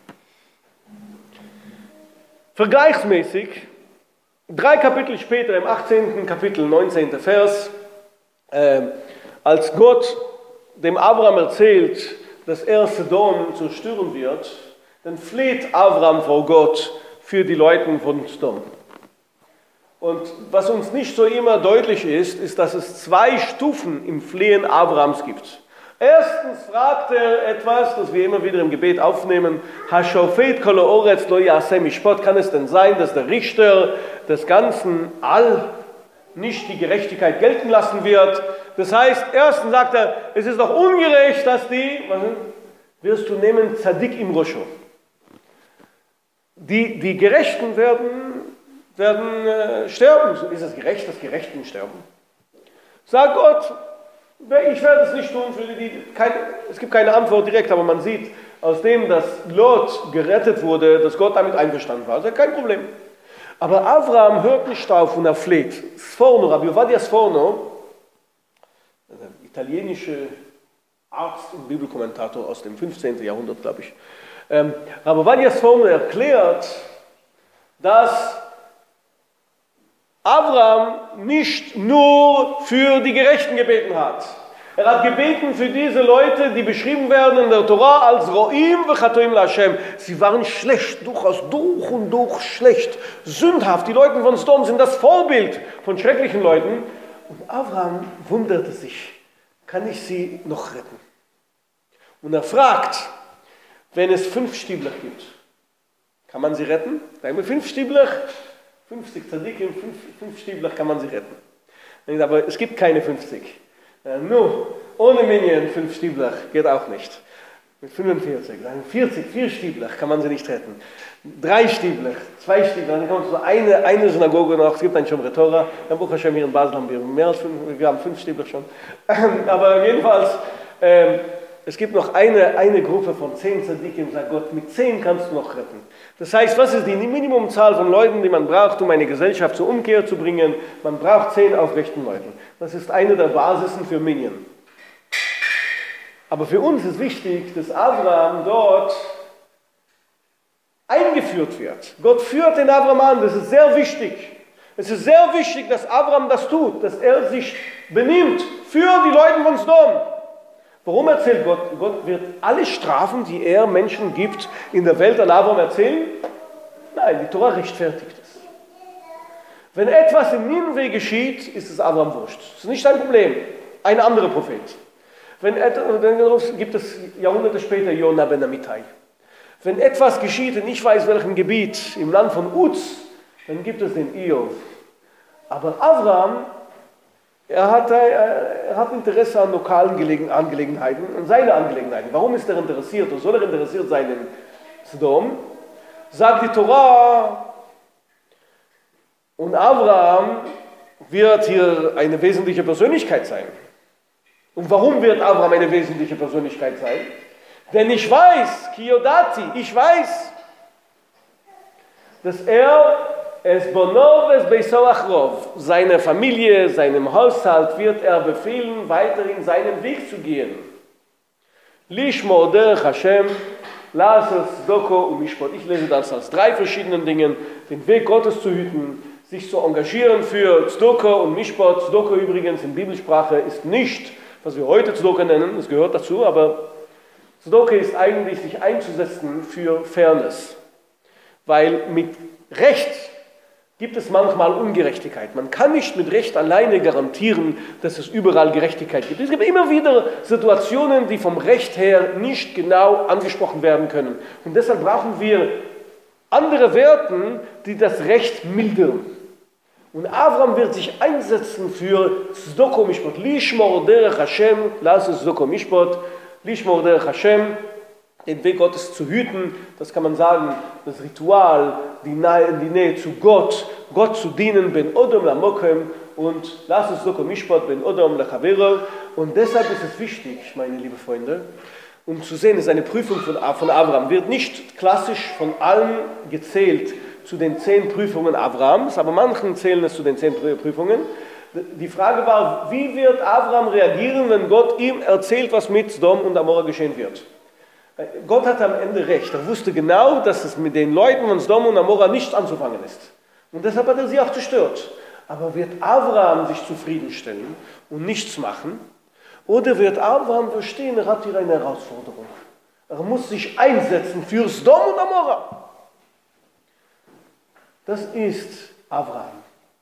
Vergleichsmäßig, drei Kapitel später, im achtzehnten Kapitel, neunzehnten Vers, äh, als Gott dem Abraham erzählt, dass er Sodom zerstören wird, dann fleht Abraham vor Gott für die Leute von Sodom. Und was uns nicht so immer deutlich ist, ist, dass es zwei Stufen im Flehen Abrahams gibt. Erstens fragt er etwas, das wir immer wieder im Gebet aufnehmen. Hashofet kol haaretz lo ya'aseh mishpat. Kann es denn sein, dass der Richter des ganzen All nicht die Gerechtigkeit gelten lassen wird? Das heißt, erstens sagt er, es ist doch ungerecht, dass die, was wirst du nehmen, Tzadik im Rosho. Die, die Gerechten werden werden äh, sterben. Ist es gerecht, dass Gerechten sterben? Sagt Gott, ich werde es nicht tun, für die, keine, es gibt keine Antwort direkt, aber man sieht aus dem, dass Lot gerettet wurde, dass Gott damit einverstanden war. Also kein Problem. Aber Abraham hört nicht auf und er fleht. Sforno, Rabbi Ovadia Sforno, ein italienischer Arzt und Bibelkommentator aus dem fünfzehnten Jahrhundert, glaube ich. Ähm, Rabbi Ovadia Sforno erklärt, dass Abraham nicht nur für die Gerechten gebeten hat. Er hat gebeten für diese Leute, die beschrieben werden in der Torah als Roim v'chatoim la'Hashem. Sie waren schlecht, durchaus durch und durch schlecht, sündhaft. Die Leute von Sodom sind das Vorbild von schrecklichen Leuten. Und Abraham wunderte sich, kann ich sie noch retten? Und er fragt, wenn es fünf Stiebler gibt, kann man sie retten? Sagen wir fünf Stiebler, fünfzig Tzadikim, fünf, fünf Stiebler kann man sie retten. Aber es gibt keine fünfzig. Ja, nur, ohne Minyan, fünf Stiebler, geht auch nicht. Mit fünfundvierzig, sagen vierzig, vier Stiebler kann man sie nicht retten. Drei Stiebler, zwei Stiebler, dann kommt so eine, eine Synagoge noch, es gibt einen Shomrei Torah, dann Baruch Hashem hier in Basel haben wir mehr als fünf, wir haben fünf Stiebler schon. Aber jedenfalls, ähm, es gibt noch eine, eine Gruppe von zehn Tzadikim, sagt Gott, mit zehn kannst du noch retten. Das heißt, was ist die Minimumzahl von Leuten, die man braucht, um eine Gesellschaft zur Umkehr zu bringen? Man braucht zehn aufrechten Leuten. Das ist eine der Basisen für Minyan. Aber für uns ist wichtig, dass Abraham dort eingeführt wird. Gott führt den Abraham an, das ist sehr wichtig. Es ist sehr wichtig, dass Abraham das tut, dass er sich benimmt für die Leute von Sodom. Warum erzählt Gott? Gott wird alle Strafen, die er Menschen gibt, in der Welt an Abraham erzählen? Nein, die Torah rechtfertigt es. Wenn etwas in Nineveh geschieht, ist es Abraham wurscht. Das ist nicht ein Problem. Ein anderer Prophet. Wenn etwas, gibt es Jahrhunderte später Jona ben Amittai. Wenn etwas geschieht in ich weiß welchem Gebiet, im Land von Uz, dann gibt es den Iov. Aber Abraham, Er hat, er hat Interesse an lokalen Gelegen, Angelegenheiten, an seine Angelegenheiten. Warum ist er interessiert oder soll er interessiert sein in Sodom? Sagt die Torah, und Abraham wird hier eine wesentliche Persönlichkeit sein. Und warum wird Abraham eine wesentliche Persönlichkeit sein? Denn ich weiß, Kiyodati, ich weiß, dass er Es bonov es beisoachrov. Seine Familie, seinem Haushalt wird er befehlen, weiterhin seinen Weg zu gehen. Lishmor derech Hashem, La'asos Tzedoko und Mishpat. Ich lese das als drei verschiedenen Dingen, den Weg Gottes zu hüten, sich zu engagieren für Tzedoko und Mishpat. Tzedoko übrigens in Bibelsprache ist nicht, was wir heute Tzedoko nennen, es gehört dazu, aber Tzedoko ist eigentlich sich einzusetzen für Fairness. Weil mit Recht gibt es manchmal Ungerechtigkeit. Man kann nicht mit Recht alleine garantieren, dass es überall Gerechtigkeit gibt. Es gibt immer wieder Situationen, die vom Recht her nicht genau angesprochen werden können. Und deshalb brauchen wir andere Werten, die das Recht mildern. Und Abraham wird sich einsetzen für Tzedoko Mishpat. Lishmor derech Hashem, lass es Tzedoko Mishpat. Lishmor derech Hashem, den Weg Gottes zu hüten, das kann man sagen, das Ritual, die Nähe, die Nähe zu Gott, Gott zu dienen, ben Odom lamokem und lass uns Tzedoko Mishpat, ben Odom lachavero. Und deshalb ist es wichtig, meine lieben Freunde, um zu sehen, es ist eine Prüfung von, von Abraham, wird nicht klassisch von allen gezählt zu den zehn Prüfungen Abrahams, aber manchen zählen es zu den zehn Prüfungen. Die Frage war, wie wird Abraham reagieren, wenn Gott ihm erzählt, was mit Sodom und Amora geschehen wird? Gott hatte am Ende recht. Er wusste genau, dass es mit den Leuten von Sodom und Amora nichts anzufangen ist. Und deshalb hat er sie auch zerstört. Aber wird Abraham sich zufriedenstellen und nichts machen? Oder wird Abraham verstehen, er hat hier eine Herausforderung. Er muss sich einsetzen für Sodom und Amora. Das ist Abraham.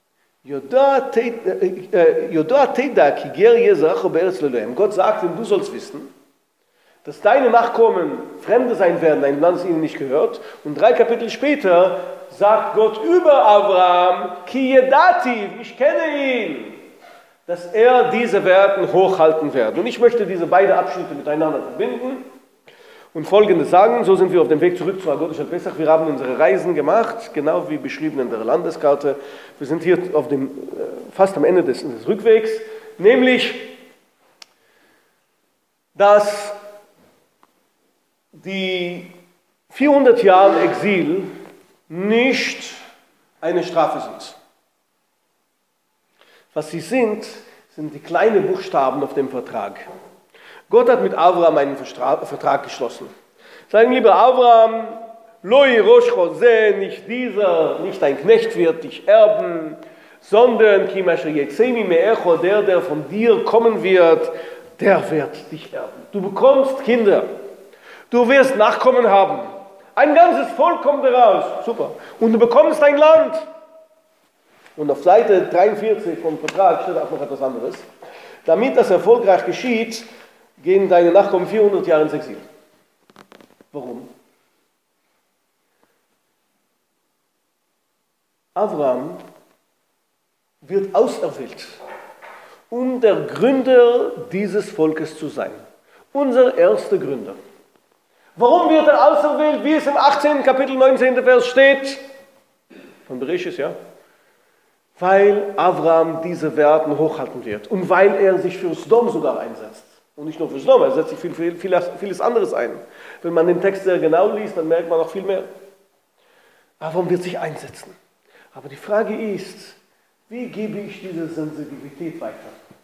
Gott sagt ihm, du sollst wissen, dass deine Nachkommen Fremde sein werden, ein Land, das ihnen nicht gehört. Und drei Kapitel später sagt Gott über Abraham, Ki yedati, ich kenne ihn, dass er diese Werten hochhalten wird. Und ich möchte diese beiden Abschnitte miteinander verbinden. und Folgendes sagen. So sind wir auf dem Weg zurück zu Haggadah Pesach. Wir haben unsere Reisen gemacht, genau wie beschrieben in der Landeskarte. Wir sind hier auf dem, fast am Ende des, des Rückwegs, nämlich, dass die vierhundert Jahre Exil nicht eine Strafe sind. Was sie sind, sind die kleinen Buchstaben auf dem Vertrag. Gott hat mit Abraham einen Vertrag geschlossen. Sagen, lieber Abraham, Loi Rosh Choseh, nicht dieser, nicht dein Knecht wird dich erben, sondern der, der von dir kommen wird, der wird dich erben. Du bekommst Kinder, du wirst Nachkommen haben. Ein ganzes Volk kommt daraus, super. Und du bekommst ein Land. Und auf Seite dreiundvierzig vom Vertrag steht auch noch etwas anderes. Damit das erfolgreich geschieht, gehen deine Nachkommen vierhundert Jahre ins Exil. Warum? Abraham wird auserwählt, um der Gründer dieses Volkes zu sein. Unser erster Gründer. Warum wird er auserwählt, wie es im achtzehnten Kapitel neunzehnten Vers steht? Von Bereshit, ja. Weil Abraham diese Werten hochhalten wird und weil er sich für Sodom sogar einsetzt. Und nicht nur für Sodom, er setzt sich für viel, viel, vieles anderes ein. Wenn man den Text sehr genau liest, dann merkt man noch viel mehr. Abraham wird sich einsetzen. Aber die Frage ist, wie gebe ich diese Sensitivität weiter?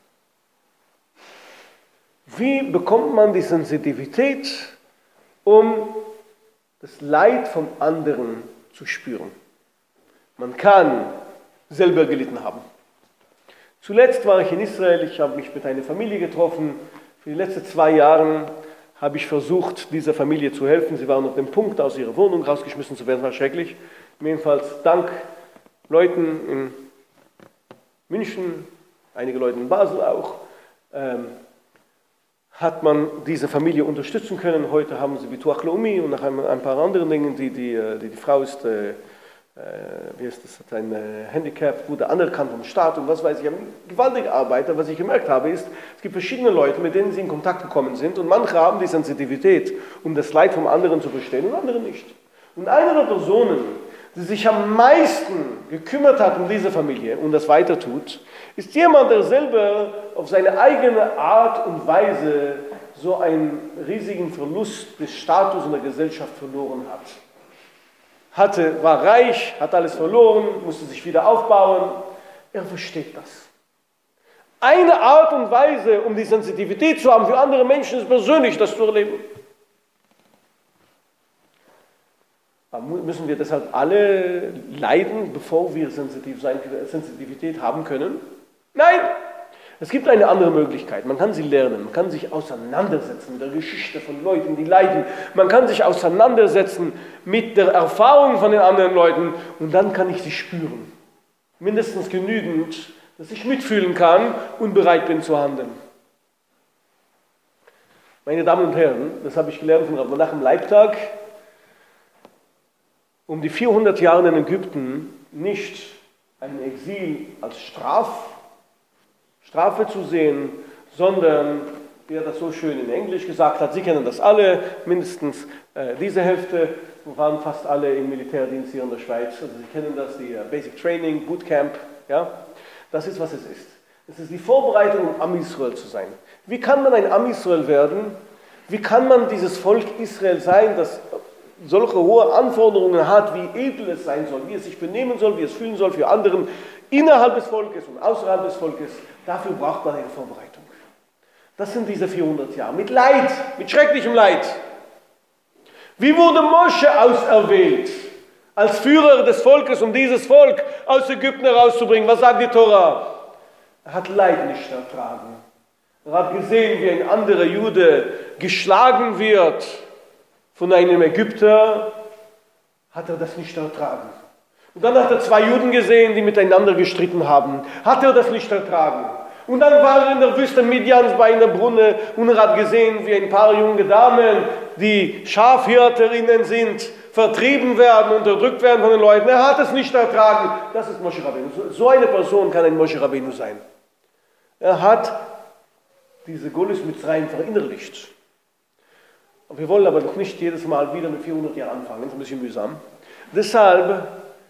Wie bekommt man die Sensitivität, um das Leid vom anderen zu spüren? Man kann selber gelitten haben. Zuletzt war ich in Israel, ich habe mich mit einer Familie getroffen. Für die letzten zwei Jahre habe ich versucht, dieser Familie zu helfen. Sie waren auf dem Punkt, aus ihrer Wohnung rausgeschmissen zu werden, war schrecklich. Jedenfalls dank Leuten in München, einige Leute in Basel auch, ähm, hat man diese Familie unterstützen können. Heute haben sie Bituach Leumi und nach ein, ein paar anderen Dingen, die, die, die, die Frau ist, äh, wie ist das, hat ein äh, Handicap, wurde anerkannt vom Staat und was weiß ich, eine gewaltige Arbeit. Aber was ich gemerkt habe, ist, es gibt verschiedene Leute, mit denen sie in Kontakt gekommen sind und manche haben die Sensitivität, um das Leid vom anderen zu verstehen und andere nicht. Und eine der Personen, die sich am meisten gekümmert hat um diese Familie und das weiter tut, ist jemand, der selber auf seine eigene Art und Weise so einen riesigen Verlust des Status in der Gesellschaft verloren hat. Hatte, war reich, hat alles verloren, musste sich wieder aufbauen. Er versteht das. Eine Art und Weise, um die Sensitivität zu haben für andere Menschen, ist persönlich das zu erleben. Aber müssen wir deshalb alle leiden, bevor wir sensitiv sein, Sensitivität haben können? Nein! Es gibt eine andere Möglichkeit. Man kann sie lernen. Man kann sich auseinandersetzen mit der Geschichte von Leuten, die leiden. Man kann sich auseinandersetzen mit der Erfahrung von den anderen Leuten und dann kann ich sie spüren. Mindestens genügend, dass ich mitfühlen kann und bereit bin zu handeln. Meine Damen und Herren, das habe ich gelernt von Rabbi Menachem Leibtag, um die vierhundert Jahre in Ägypten nicht ein Exil als Straf Strafe zu sehen, sondern, wie er das so schön in Englisch gesagt hat, Sie kennen das alle, mindestens äh, diese Hälfte, wir waren fast alle im Militärdienst hier in der Schweiz, also Sie kennen das, die uh, Basic Training, Bootcamp, ja, das ist, was es ist. Es ist die Vorbereitung, um Am Israel zu sein. Wie kann man ein Am Israel werden? Wie kann man dieses Volk Israel sein, das solche hohe Anforderungen hat, wie edel es sein soll, wie es sich benehmen soll, wie es fühlen soll für anderen, innerhalb des Volkes und außerhalb des Volkes? Dafür braucht man eine Vorbereitung. Das sind diese vierhundert Jahre. Mit Leid, mit schrecklichem Leid. Wie wurde Mosche auserwählt als Führer des Volkes, um dieses Volk aus Ägypten herauszubringen? Was sagt die Tora? Er hat Leid nicht ertragen. Er hat gesehen, wie ein anderer Jude geschlagen wird von einem Ägypter. Hat er das nicht ertragen. Und dann hat er zwei Juden gesehen, die miteinander gestritten haben. Hat er das nicht ertragen. Und dann war er in der Wüste Midians bei einer Brunne und er hat gesehen, wie ein paar junge Damen, die Schafhirterinnen sind, vertrieben werden, unterdrückt werden von den Leuten. Er hat es nicht ertragen. Das ist Moshe Rabbeinu. So eine Person kann ein Moshe Rabbeinu sein. Er hat diese Golus Mitzrayim verinnerlicht. Wir wollen aber noch nicht jedes Mal wieder mit vierhundert Jahren anfangen, das ist ein bisschen mühsam. Deshalb,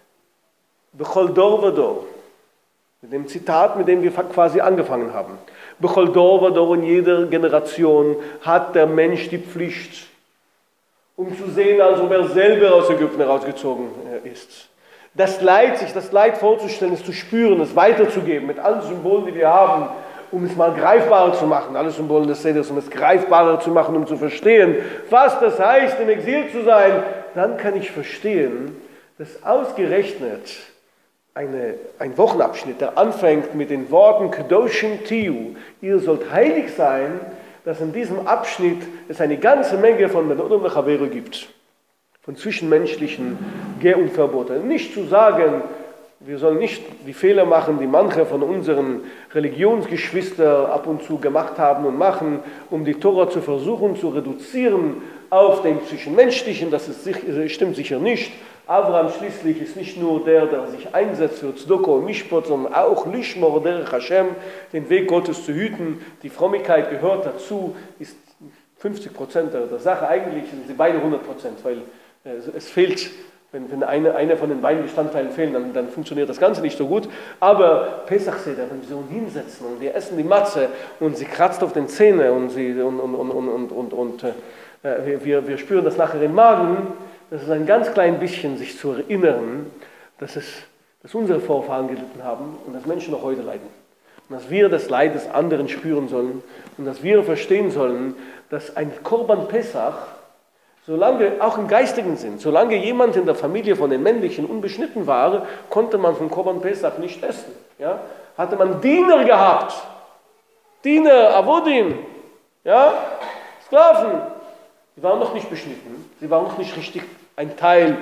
Bechol Dor Vador, mit dem Zitat, mit dem wir quasi angefangen haben. Bechol Dor Vador, in jeder Generation hat der Mensch die Pflicht, um zu sehen, als ob er selber aus Ägypten herausgezogen ist. Das Leid, sich das Leid vorzustellen, es zu spüren, es weiterzugeben, mit allen Symbolen, die wir haben, um es mal greifbarer zu machen, alle Symbole des Seders, um es greifbarer zu machen, um zu verstehen, was das heißt, im Exil zu sein, dann kann ich verstehen, dass ausgerechnet eine, ein Wochenabschnitt, der anfängt mit den Worten Kedoshim Tiyu, ihr sollt heilig sein, dass in diesem Abschnitt es eine ganze Menge von Benodom Lechavero gibt, von zwischenmenschlichen Geh- und Verboten. Nicht zu sagen, wir sollen nicht die Fehler machen, die manche von unseren Religionsgeschwistern ab und zu gemacht haben und machen, um die Tora zu versuchen zu reduzieren auf den Zwischenmenschlichen. Das ist, stimmt sicher nicht. Abraham schließlich ist nicht nur der, der sich einsetzt für Tzedoko und Mishpot, sondern auch Lishmor derech Hashem, den Weg Gottes zu hüten. Die Frömmigkeit gehört dazu, ist fünfzig Prozent der Sache. Eigentlich sind sie beide hundert Prozent, weil es fehlt. Wenn, wenn eine, einer von den beiden Bestandteilen fehlen, dann, dann funktioniert das Ganze nicht so gut. Aber Pesach Seder, wenn wir uns hinsetzen und wir essen die Matze und sie kratzt auf den Zähnen und, sie, und, und, und, und, und, und äh, wir, wir spüren das nachher im Magen, das ist ein ganz klein bisschen, sich zu erinnern, dass, es, dass unsere Vorfahren gelitten haben und dass Menschen noch heute leiden. Und dass wir das Leid des anderen spüren sollen und dass wir verstehen sollen, dass ein Korban Pesach, solange, auch im geistigen Sinn, solange jemand in der Familie von den Männlichen unbeschnitten war, konnte man von Korban Pesach nicht essen. Ja? Hatte man Diener gehabt, Diener, Avodim, ja? Sklaven, die waren noch nicht beschnitten, sie waren noch nicht richtig ein Teil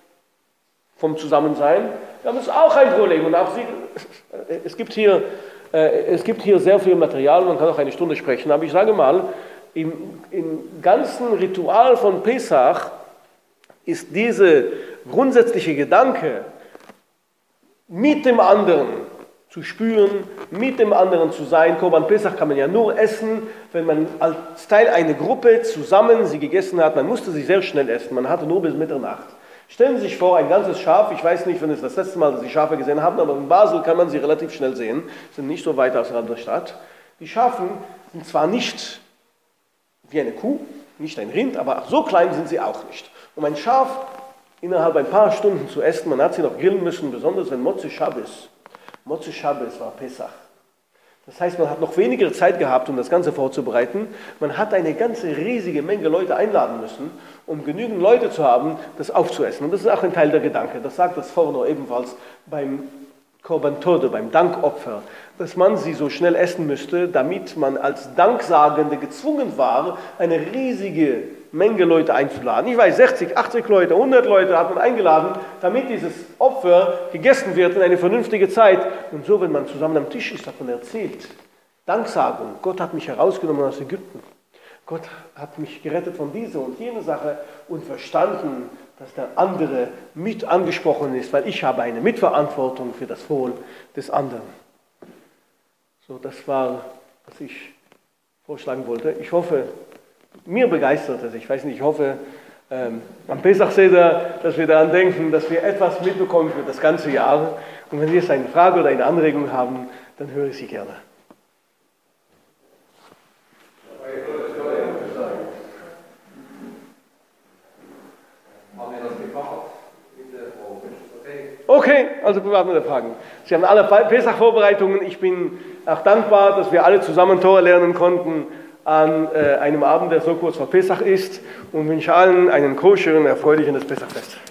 vom Zusammensein. Das ist auch ein Problem. Und auch sie, es gibt hier, es gibt hier sehr viel Material, man kann auch eine Stunde sprechen, aber ich sage mal, Im, im ganzen Ritual von Pesach ist dieser grundsätzliche Gedanke, mit dem anderen zu spüren, mit dem anderen zu sein. Korban Pesach kann man ja nur essen, wenn man als Teil einer Gruppe zusammen sie gegessen hat. Man musste sie sehr schnell essen, man hatte nur bis Mitternacht. Stellen Sie sich vor, ein ganzes Schaf, ich weiß nicht, wenn es das letzte Mal, dass Sie Schafe gesehen haben, aber in Basel kann man sie relativ schnell sehen, sind nicht so weit außerhalb der Stadt. Die Schafen sind zwar nicht wie eine Kuh, nicht ein Rind, aber so klein sind sie auch nicht. Um ein Schaf innerhalb ein paar Stunden zu essen, man hat sie noch grillen müssen, besonders wenn Motzi Shabbos. Motzi Shabbos war Pesach. Das heißt, man hat noch weniger Zeit gehabt, um das Ganze vorzubereiten. Man hat eine ganze riesige Menge Leute einladen müssen, um genügend Leute zu haben, das aufzuessen. Und das ist auch ein Teil der Gedanke. Das sagt das Forno ebenfalls beim Korban Tode, beim Dankopfer, dass man sie so schnell essen müsste, damit man als Danksagende gezwungen war, eine riesige Menge Leute einzuladen. Ich weiß, sechzig, achtzig Leute, hundert Leute hat man eingeladen, damit dieses Opfer gegessen wird in eine vernünftige Zeit. Und so, wenn man zusammen am Tisch ist, hat man erzählt, Danksagung, Gott hat mich herausgenommen aus Ägypten. Gott hat mich gerettet von dieser und jener Sache und verstanden, dass der andere mit angesprochen ist, weil ich habe eine Mitverantwortung für das Wohl des anderen. So, das war, was ich vorschlagen wollte. Ich hoffe, mir begeistert es. Ich weiß nicht, ich hoffe, ähm, am Pesach Seder, dass wir daran denken, dass wir etwas mitbekommen für das ganze Jahr. Und wenn Sie jetzt eine Frage oder eine Anregung haben, dann höre ich Sie gerne. Okay, also privat mit Fragen. Sie haben alle Pesach-Vorbereitungen. Ich bin auch dankbar, dass wir alle zusammen Tora lernen konnten an äh, einem Abend, der so kurz vor Pesach ist, und wünsche allen einen koscheren, erfreulichen Pesachfest.